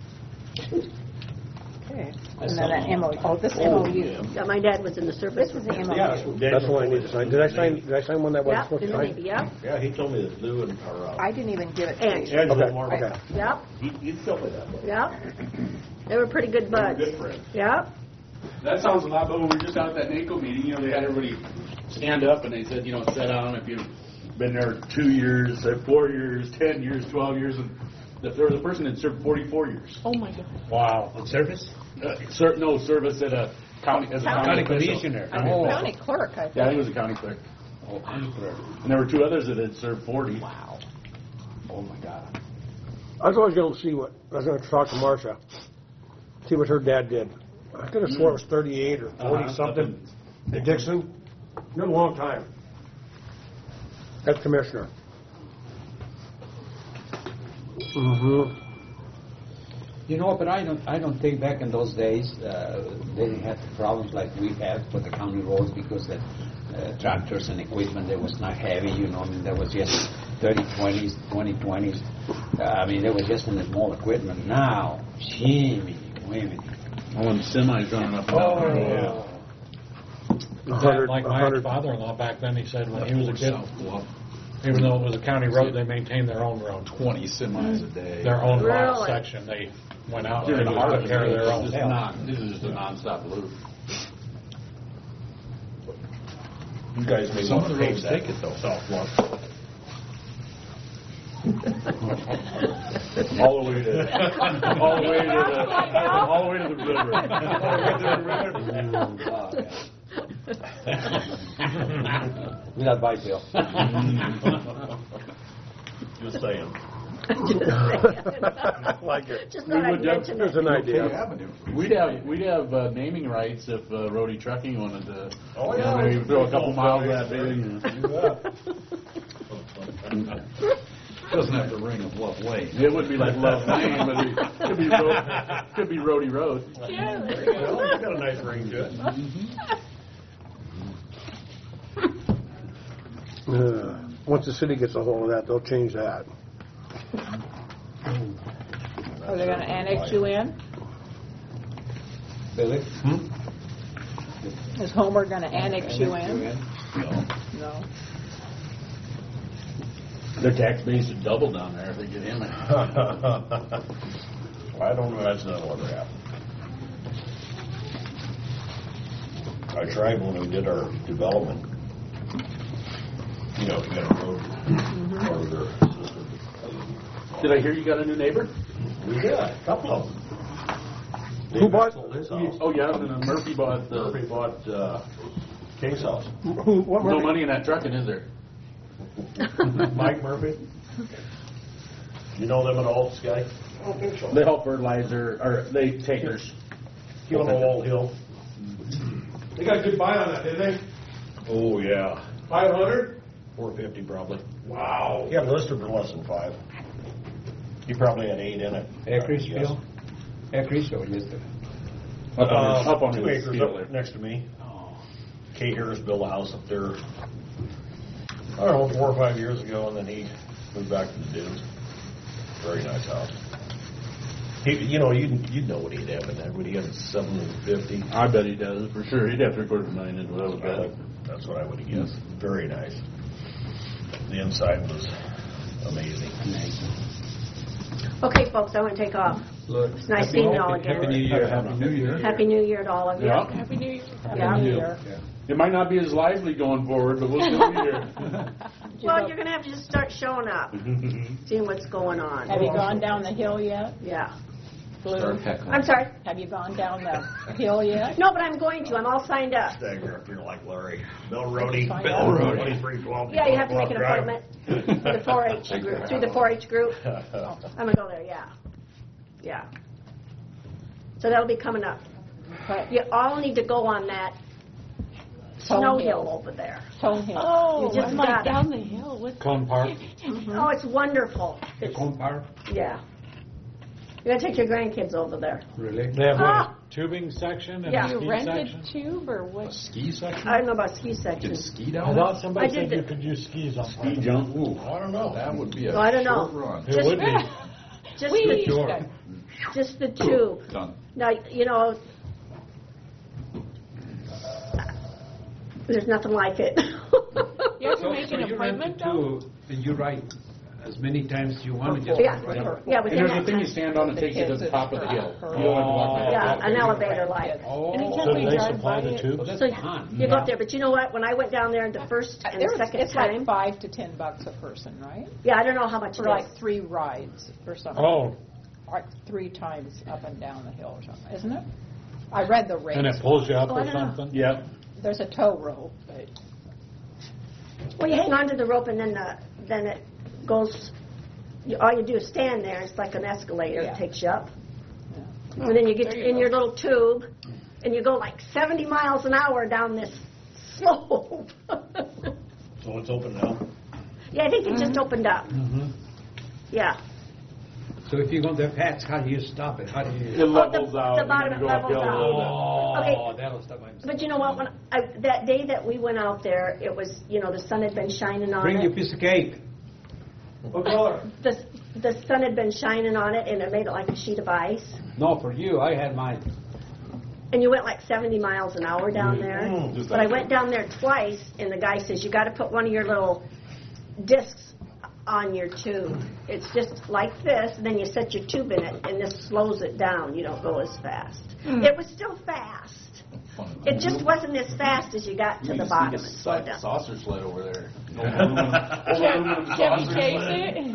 Okay. That's And then so an long. MOU. Oh, this MOU. Yeah, my dad was in the service. This was the MOU. Yeah, That's the one I need to sign. Did I sign one that wasn't Yep, supposed in to the sign? Navy, yep, Yeah, he told me that Lou and, I didn't even give it to And- you. Angela Okay, Moore, okay. yep, he'd tell me that. yep. They were pretty good buds. Good friend. Yep. That sounds a lot, but when we were just out at that NACO meeting, they had everybody stand up and they said, sit down if you've been there 2 years, 4 years, 10 years, 12 years, and there was a person that served 44 years. Oh, my God. Wow. In service? Service at a county, as a county official. commissioner. County clerk, I think. Yeah, I think it was a county clerk. Oh, county clerk. And there were 2 others that had served 40. Wow. Oh, my God. I was always going to see I was going to talk to Marcia, see what her dad did. I could have swore it was 38 or 40 something at Dixon. It was a long time. As commissioner. Mm-hmm. But I don't think back in those days they didn't have the problems like we have for the county roads because the tractors and equipment that was not heavy. There was just 30-20s, 20-20s. There was just a small equipment. Now, jiminy, women. Oh, and semis running up and down. Yeah. Like my father-in-law back then, he said when he was a kid, even though it was a county road, they maintained their own road. 20 semis a day. Their own mile Really? section. They went out During and the took harvest, care of their own. this is just a non-stop loop. You guys may Some want of to the pay roads that take it, though. South Bluff. All the way to the river. Without bite, Bill. Just saying. I like it. Just thought I'd mention There's it. an idea. We'd have naming rights if Rhodey Trucking wanted to. Oh, yeah. Maybe throw a couple miles at that thing. Doesn't have to ring a Bluff Lane. It would be like Love Lane, but it could be Rhodey Road. Well, you got a nice ring to it. Once the city gets a hold of that, they'll change that. Are they going to annex you in? Billy? Is Homer going to annex you in? No. Their tax base would double down there if they get him in. I don't know. That's not what happened. I tried when we did our development. We got a road over there. Did I hear you got a new neighbor? We did, a couple of them. Who bought? Sold his house. Oh yeah, and then Murphy bought Murphy bought King's house. What no Murphy? money in that trucking, is there? Mike Murphy. You know them at all, Sky? I don't think so. They help fertilizer, or they takers. On the Wall Hill. They got a good buy on that, didn't they? Oh, yeah. 500? 450 probably. Wow. He had it listed for less than 5. He probably had 8 in it. Acres, Yes. Bill? Acres or just Up on 2 his acres field up next to me. Kay Harris built a house up there, I don't know, 4 or 5 years ago, and then he moved back to the dunes. Very nice house. He, you know, you'd know what he'd have in there. Would he have 750? I bet he does, for sure. He'd have $750,000 into those guys. That's what I would have guessed. Very nice. The inside was amazing. Okay, folks, I want to take off. It's nice seeing you all again. Happy New Year. Happy New Year. Happy New Year to all of you. Yeah. Happy New Year. Yeah. New Year. It might not be as lively going forward, but we'll still be here. Well, you're going to have to just start showing up, seeing what's going on. Have you gone down the hill yet? Yeah. Blue? I'm sorry? Have you gone down the hill yet? No, but I'm going to. I'm all signed up. Stagger up here like Larry. Bill Rohde. Find Bill out. Rohde. 2312. Yeah, you have to make an appointment through the 4-H group. Through the 4-H group. I'm going to go there, yeah. Yeah. So that'll be coming up. But You all need to go on that snow hill over there. Stone Hill. Oh, You just I'm like got it. down the hill. What? Cone Park. Oh, it's wonderful. It's, Park? yeah. You're going to take your grandkids over there. Really? They have Ah! a tubing section and Yeah. a You ski rented section. tube or what? Ski section? I don't know about ski You section. can ski I down thought there? somebody I did said you the- could use skis on Ski Park. jump, ooh. I don't know. That would be a Well, I don't know. short run. It would be. Just Whee! the, just the tube. Done. Now, you know, there's nothing like it. You have to make an appointment though? And you ride as many times as you want to just Yeah. ride. Yeah, And within there's a that thing you time. stand on and takes you to the top of the hill. You don't have to walk back. Yeah, an elevator like. Anytime So we they drive supply by the it. tubes? So you go up there, but you know what? When I went down there the first and the second It's time, like $5 to $10 a person, right? yeah, I don't know how much For it like is. 3 rides or something. Oh, Like 3 times up and down the hill or something, isn't it? I read the rates. and it pulls you up Oh, I or don't know. something? Yep. There's a tow rope, but Well, you hang on to the rope and then it goes. All you do is stand there. It's like an escalator. Yeah. It takes you up, and then you get in your little tube, and you go like 70 miles an hour down this slope. So it's open now? Yeah, I think it just opened up. Yeah. So if you go there, Pat's, how do you stop it? How do you... It levels the out. bottom and you go levels uphill a little bit. Oh, Okay. that'll stop my... But you know what? When that day that we went out there, it was, you know, the sun had been shining on Bring your it. piece of cake. What color? The sun had been shining on it, and it made it like a sheet of ice. No, for you, I had mine. And you went like 70 miles an hour down there. Just But I like went down there twice, and the guy says, you got to put one of your little discs on your tube. It's just like this, and then you set your tube in it, and this slows it down. You don't go as fast. It was still fast. It just wasn't as fast as you got to the bottom. It slowed down. Saucer sled over there. Chevy Chase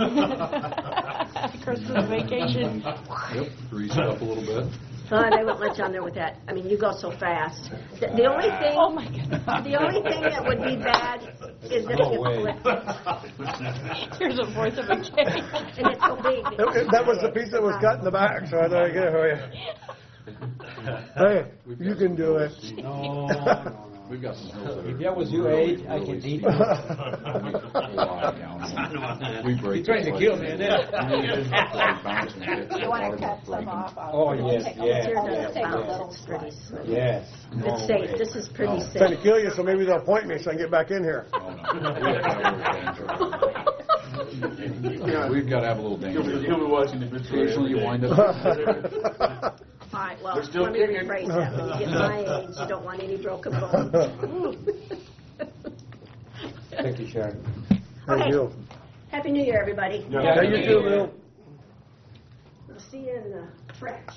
it. Christmas vacation. Yep, grease it up a little bit. They won't let you on there with that. I mean, you go so fast. The only thing, Oh my goodness. the only thing that would be bad is if you flip, Here's a 4th of a cake. and it's so big. That was the piece that was cut in the back, so I thought I'd get it for you. Hey, you can do it. No. We've got some hills that are If that was your age, I really could eat. steep. We break You're trying to kill me, isn't it? you want to cut some off. Oh, yes, yes. Here I'll doesn't just take a bounce. little It's pretty slice. smooth. Yes. It's safe. This is pretty Trying to safe. kill you, so maybe they'll point me so I can get back in here. We've got to have a little danger. You'll be watching the video. Occasionally you wind up. All right, well, They're still let me kicking. rephrase that. When you get my age, you don't want any broken bones. Thank you, Sharon. Thank Okay. you. Happy New Year, everybody. Yeah, you too, Lou. We'll see you in the trash.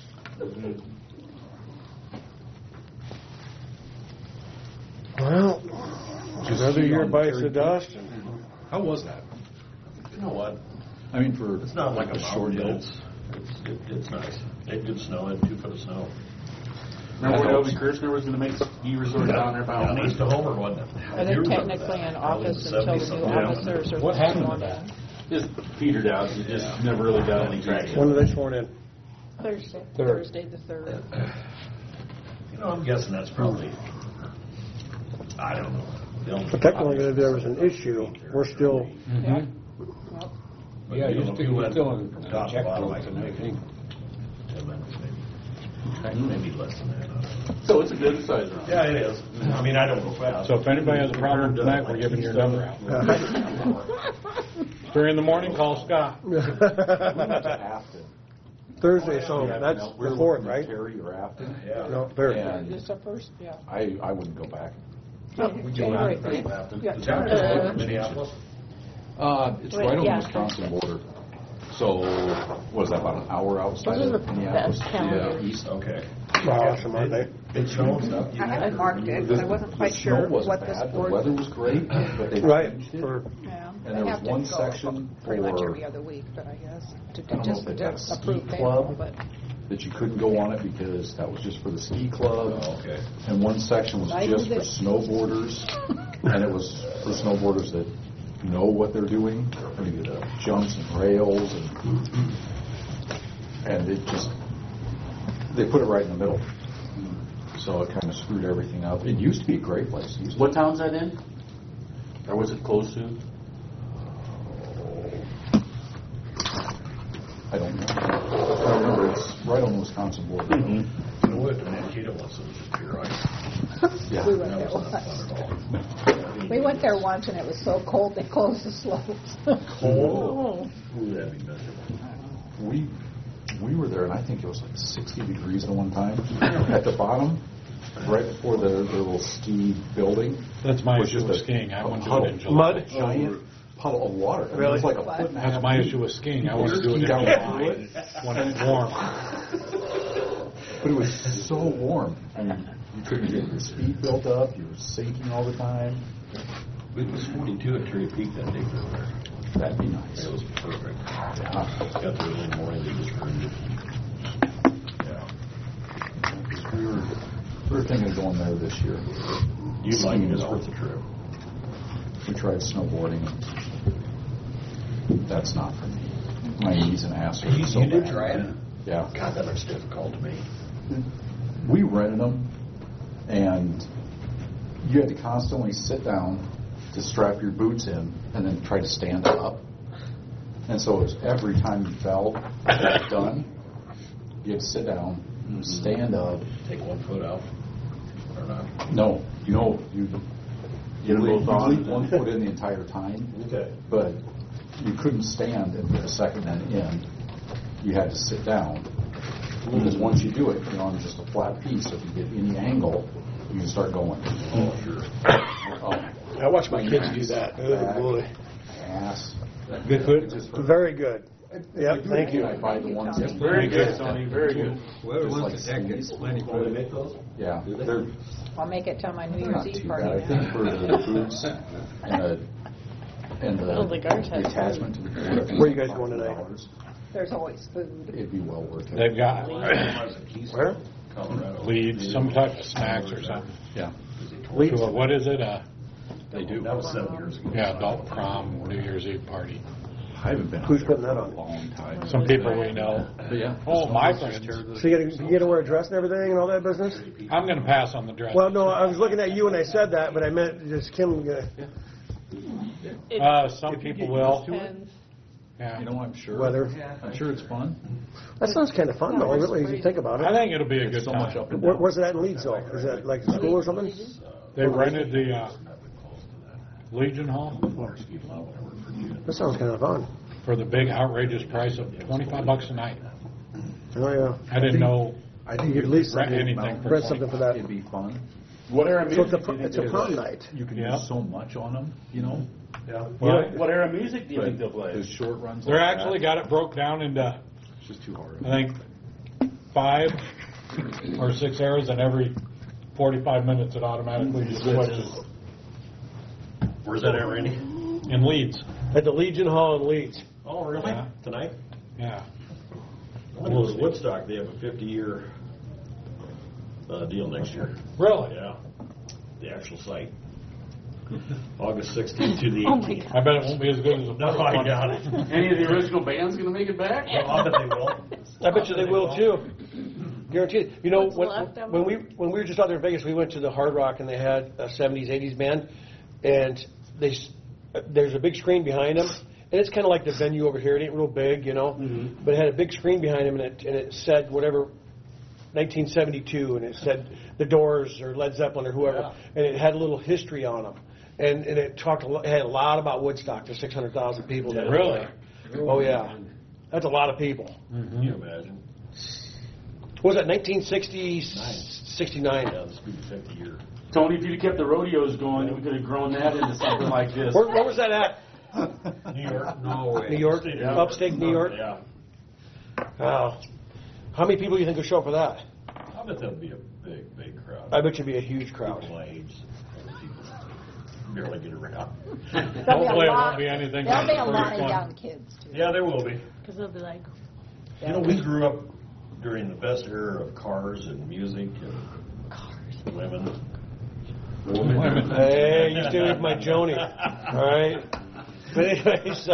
Well, another year bites the dust. How was that? You know what? I mean, for It's not like a short short hill. hill. It's nice. It did snow. It had 2 foot of snow. Remember when Elvie Kirshner was going to make ski resort down there? Down east of Homer, wasn't it? Are they You remember technically that. in office That was until the new 70-something. officers are What happened to sworn that? in? just petered out. You just never really got any traction. When are they sworn in? Thursday the 3rd. I'm guessing that's probably, I don't know. But technically, if there was an issue, we're still, Yeah, you're still in check box and everything. 10 minutes maybe less than that. So it's a good size round. Yeah, it is. I mean, I don't go fast. So if anybody has a problem tonight, we're giving your number out. 3 in the morning, call Scott. Thursday, so that's the 4th, right? Terry or Afton. Yeah. No, Thursday. And Just the first, yeah. I wouldn't go back. January 3rd. Minneapolis? It's right on the Wisconsin border. So, was that about an hour outside Those are of the Minneapolis? best calendars. Yeah, east. Okay. Awesome, aren't they? Big snow and stuff? I marked it, The- I wasn't the quite snow sure wasn't what this bad. board. The weather was great, but they Right, changed it. for, Yeah, And they there was have to one go section pretty much for- every other week, but I guess, to I don't know just if they to got a ski approve payroll, club. but. that you couldn't go on it because that was just for the ski club. Oh, okay. And one section was I just did for it. snowboarders, and it was for snowboarders that know what they're doing. I mean, the jumps and rails, and it just, they put it right in the middle. So it kind of screwed everything up. It used to be a great place. It used to What town's that in? Or was it close to? I don't know. I remember it's right on the Wisconsin border. You know what, Mankato once it was just pure ice. Yeah. We went That there was not fun once. at all. We went there once and it was so cold they closed the slopes. Cold? Ooh, that'd be miserable. We were there, and I think it was like 60 degrees at one time. At the bottom, right before the little ski building. That's my was issue just with a skiing. I wouldn't do it in July. mud? Giant puddle of water. It Really? was like a foot and a half. That's my deep. issue with skiing. I want to do it in Ski down July through it. when it's warm. But it was so warm. I mean, you couldn't get your speed built up. You were sinking all the time. It was 42 at Cherry Peak that day we were there. That'd be nice. It was perfect. Yeah. Got there a little more than just ruined it. Yeah. We were thinking of going there this year. You'd like it, Skiing it's is worth the trip. We tried snowboarding. That's not for me. My knees and ass are so You did bad. try it? Yeah. God, that looks difficult to me. We rented them, and you had to constantly sit down to strap your boots in and then try to stand up. And so it was every time you fell, got done, you had to sit down, stand up. Take 1 foot out, or not? No, you Get them both on. leave 1 foot in the entire time, Okay. but you couldn't stand and put a second then in. You had to sit down. Because once you do it, you're on just a flat piece. So if you get any angle, you can start going. Oh, sure. I watch my kids do that. Oh, boy. Ass. Good food? Very good. Yep, thank you. I buy the ones that Very good, Tony, very good. Whoever Just wants like to take it, skis. plenty for them. Yeah, they're I'll make it till my New not Year's too Eve bad. party I think now. for the boots and I don't think ours the has attachment to the board. Where you guys going tonight? There's always food. It'd be well worth it. They've got Where? Colorado. leads, some type of snacks or something. Yeah. Leeds? So what is it? They do. That was 7 years ago. Yeah, adult prom New Year's Eve party. I haven't been. Who's out there putting that for on? a long time. Some people we know. But yeah. Oh, my friends. So you get to wear a dress and everything and all that business? I'm going to pass on the dress. Well, no, I was looking at you when I said that, but I meant just Kim. Some people will. Depends. Yeah. You know, I'm sure. Weather. I'm sure it's fun. That sounds kind of fun, though, really, if you think about I it. think it'll be a It's good so much time. up and Where, down. where's it at in Leeds, though? Is that like school or something? They rented the Legion Hall That sounds kind of fun. for the big outrageous price of $25 a night. Oh, yeah. I didn't know I You could at least rent rent anything for something for that. It'd be fun. What era So music it's do you think it's a they'll prom play? night. You can Yeah. do so much on them, you know. Yeah. What era music do you think they'll The play? short runs. They're like actually that, got it broke down into, it's just too hard. I think, 5 or 6 eras, and every 45 minutes it automatically just switches. Where's that at, Randy? In Leeds. At the Legion Hall in Leeds. Oh, really? Yeah. Tonight? Yeah. I think it was Woodstock. They have a 50-year deal next year. Really? Yeah. The actual site. August 16th to the Oh, my 18th. God. I bet it won't be as good as the No, first I one. doubt it. Any of the original bands going to make it back? Well, I bet they will. I bet you they will too. Guaranteed. You know, What's left of when them? we were just out there in Vegas, we went to the Hard Rock and they had a 70s, 80s band, and there's a big screen behind them, and it's kind of like the venue over here. It ain't real big, you know, but it had a big screen behind them, and it said whatever 1972, and it said the Doors or Led Zeppelin or whoever, and it had a little history on them, and it had a lot about Woodstock. There's 600,000 people there. Really? Oh yeah, that's a lot of people. Can you imagine? What was that, 1960, 69? Yeah, this would be the 50th year. Tony, if you'd kept the rodeos going, we could have grown that into something like this. Where was that at? New York. No way. New York? Yeah. Upstate New York? Yeah. Wow. How many people do you think will show up for that? I bet that'll be a big, big crowd. I bet you'd be a huge crowd. People my age, people barely get around. Hopefully it won't be anything There'll be like a the lot first of one. young kids, too. Yeah, there will be. Because they'll be like, You know, we grew up during the best era of cars and music and women. Hey, you stay with my Joni. All right? But anyways,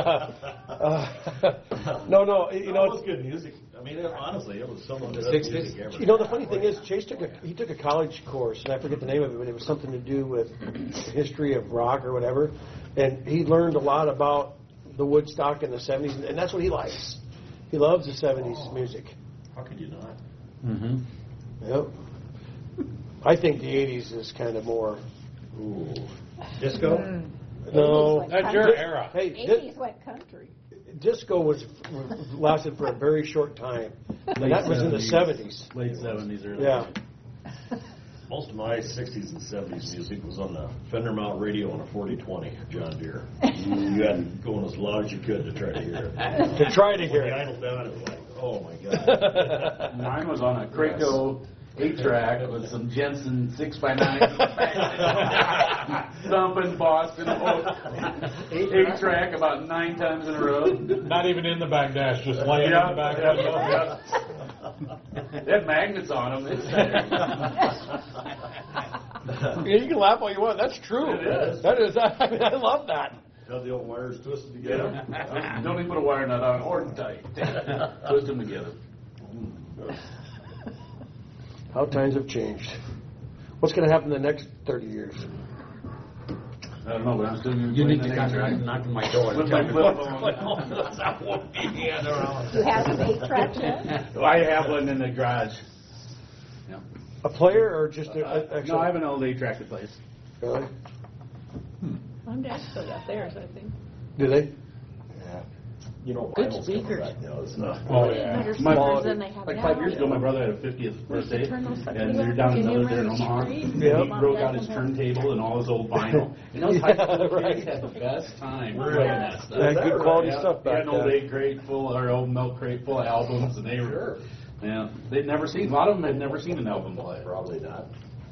no, you It know, was good music. I mean, honestly, it was some of the The best 60s? music ever. you know, the funny thing is, Chase took a college course, and I forget the name of it, but it was something to do with the history of rock or whatever, and he learned a lot about the Woodstock in the 70s, and that's what he likes. He loves the 70s music. How could you not? Mm-hmm. Yep. I think the 80s is kind of more. Ooh. Disco? No, 80s went That's your country. era. Hey, 80s went country. disco lasted for a very short time, and that was in the 70s. Late 70s, early. Yeah. Most of my 60s and 70s music was on the Fender Mount radio on a 4020 John Deere. You had to go in as loud as you could to try to hear it. To try to hear When it. you idled down, it was like, oh my God. Mine was on a Kraco 8-track with some Jensen 6x9. Thumping Boston 8-track about 9 times in a row. Not even in the back dash, just laying in the back window. They had magnets on them. Yeah, you can laugh all you want. That's true. It is. That is. I mean, I love that. Got the old wires twisted together. Don't even put a wire nut on or tight. Twist them together. How times have changed. What's going to happen in the next 30 years? I don't know, but I'm still going to You need to come knock on my door. with my flip phone. You have an 8-track yet? I have one in the garage. A player or just a No, I have an old 8-track to place. Really? Mom, Dad still got theirs, I think. Do they? You know, Good vinyl's coming speakers. back now, isn't it? Oh, yeah. Better My speakers than they have like now. 5 years ago, my brother had a 50th birthday, turn those suckers and we were on? down in Can you Miller there in run Omaha. straight? And Yep. he broke out his turntable and all his old vinyl. And those high school Right. kids had the best time Really? playing that stuff. Yeah, good quality Yeah. stuff He had back an old then. 8 crate full, or old milk crate full of albums, and they were, yeah, they'd never seen, a lot of them had never seen an album play. Probably not.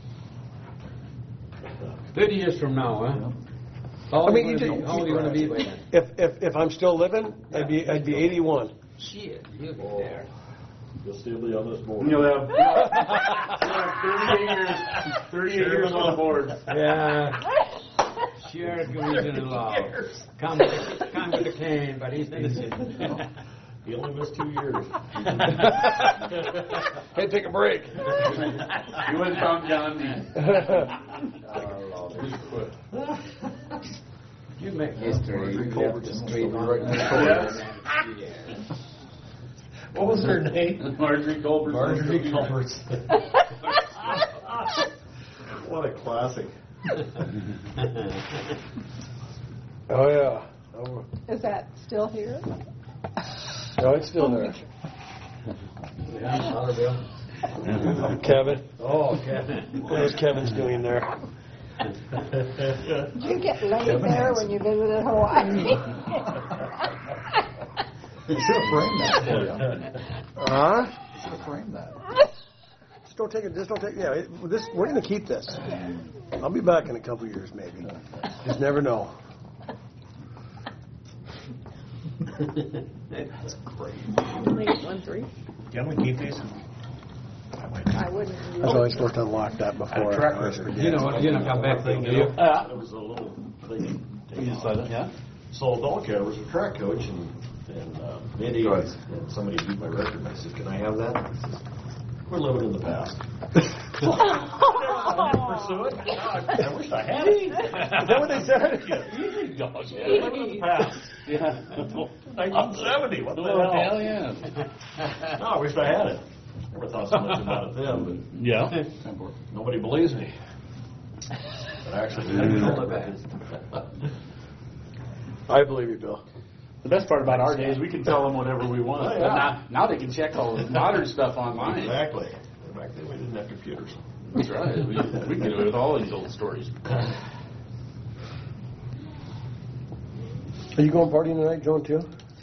30 years from now, huh? How I old mean, you you gonna do- be- how old are you going to be by then? If I'm still living, I'd be 81. Shit, you'll be there. You'll still be on this board. You'll have 38 years on the board. Yeah. Sure, Commissioner Law. Come with the cane, but he's innocent. He only missed 2 years. Hey, take a break. You went and found John Dean. You make history. You left the street on What was her name? Marjorie Colbert. Marjorie Culbert. What a classic. Oh, yeah. Oh, Is that still here? no, it's still there. Yeah, Bill. Kevin. Oh, Kevin. What is Kevin's doing there? Did you get laid there when you visited Hawaii? You should have framed that for you. Huh? You should have framed that. Just don't take it. Yeah, we're going to keep this. I'll be back in a couple years, maybe. Just never know. That's great. I think it's 1-3. Can we keep these? I wouldn't. I've always worked on lock that before. Track I always record. forget. You know, come back thing, do you? It was a little thing. You just said it, yeah? So Dolka was a track coach, and Mindy and somebody beat my record. And I said, "Can I have that?" He says, "We're living in the past." Pursue it. I wish I had it. Is that what they said? Easy, dog. Yeah, living in the past. Yeah. 1970. What the Hell hell? yeah. No, I wish I had it. Never thought so much about it then, but Yeah. nobody believes me. But actually, I believe you, Bill. The best part about our day is we can tell them whatever we want. Oh, But yeah. now they can check all the modern stuff online. Exactly. Back then, we didn't have computers. That's right. We can get away with all these old stories. Are you going partying tonight, Joan, too?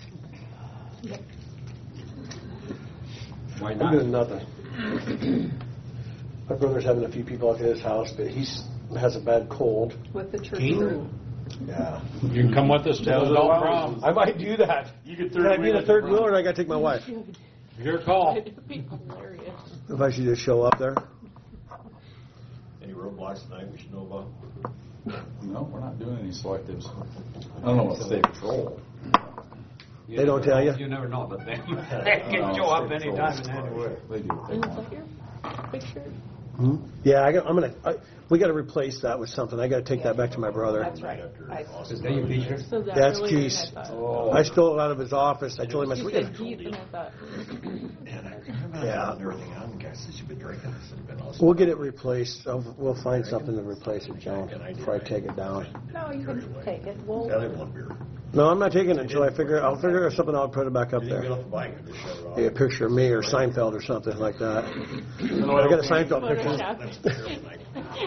Why I'm not? doing nothing. My brother's having a few people up at his house, but he has a bad cold. With the church Keener? rule. Yeah. You can come with us to the adult prom. I might do that. You could Can I be in a third wheeler, and I got to take my wife? Your call. It'd be hilarious. If I should just show up there. Any roadblocks tonight we should know about? No, we're not doing any selectives. I don't know what state patrol. They don't tell you? You never know, but they can show up anytime and anywhere. They do. They And is want. that your picture? Yeah, we got to replace that with something. I got to take that back to my brother. That's right. Is that your picture? So that That's really Keith. is, I thought. I stole it out of his office. I told him, I said, You we said got Keith, and I thought, And I remember that and everything. I'm the guy says you've been drinking. I said, "Been awesome." we'll get it replaced. We'll find something to replace it, Joan, before I take it down. No, you can take it. We'll, Yeah, they have one beer. No, I'm not taking it until I'll figure out something. I'll put it back up Didn't even get there. off the bike and just shut it off. Yeah, a picture of me or Seinfeld or something like that. I got a Seinfeld picture. That's the beer tonight.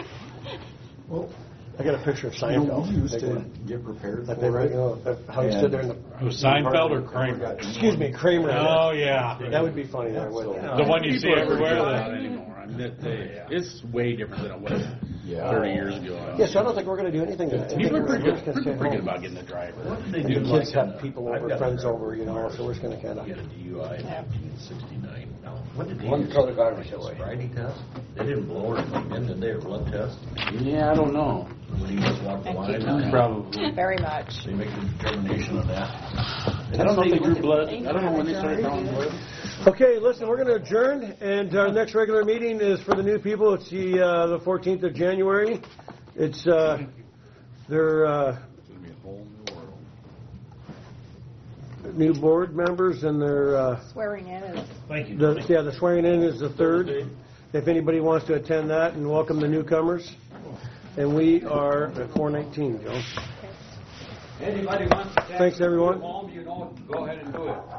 I got a picture of You know, Seinfeld. we used to get prepared That for big, it. you know, how he stood there in the. It was Seinfeld or Kramer? Excuse me, Kramer. Oh, yeah. That would be funny there, wouldn't it? The one you see everywhere. Not anymore. I mean, it's way different than it was 30 years ago. Yeah, so I don't think we're going to do anything. People are pretty We're just gonna good, stay pretty good home. about getting the driver. And the kids have people over, friends over, you know, so we're just going to kind of. Get a DUI in 1969. Now, when did One color garbage his away. sobriety test? They didn't blow or anything in, did they, or blood test? Yeah, I don't know. When he just walked the And line? keep Probably. very much. They make a determination on that. I don't know if they drew blood. I don't know when they started drawing blood. Okay, listen, we're going to adjourn, and our next regular meeting is for the new people. It's the 14th of January. It's their new board members and their Swearing in is Thank you. the swearing in is the 3rd. If anybody wants to attend that, and welcome the newcomers. And we are at 419, Joe. Anybody wants to Thanks, everyone. home, you know, go ahead and do it.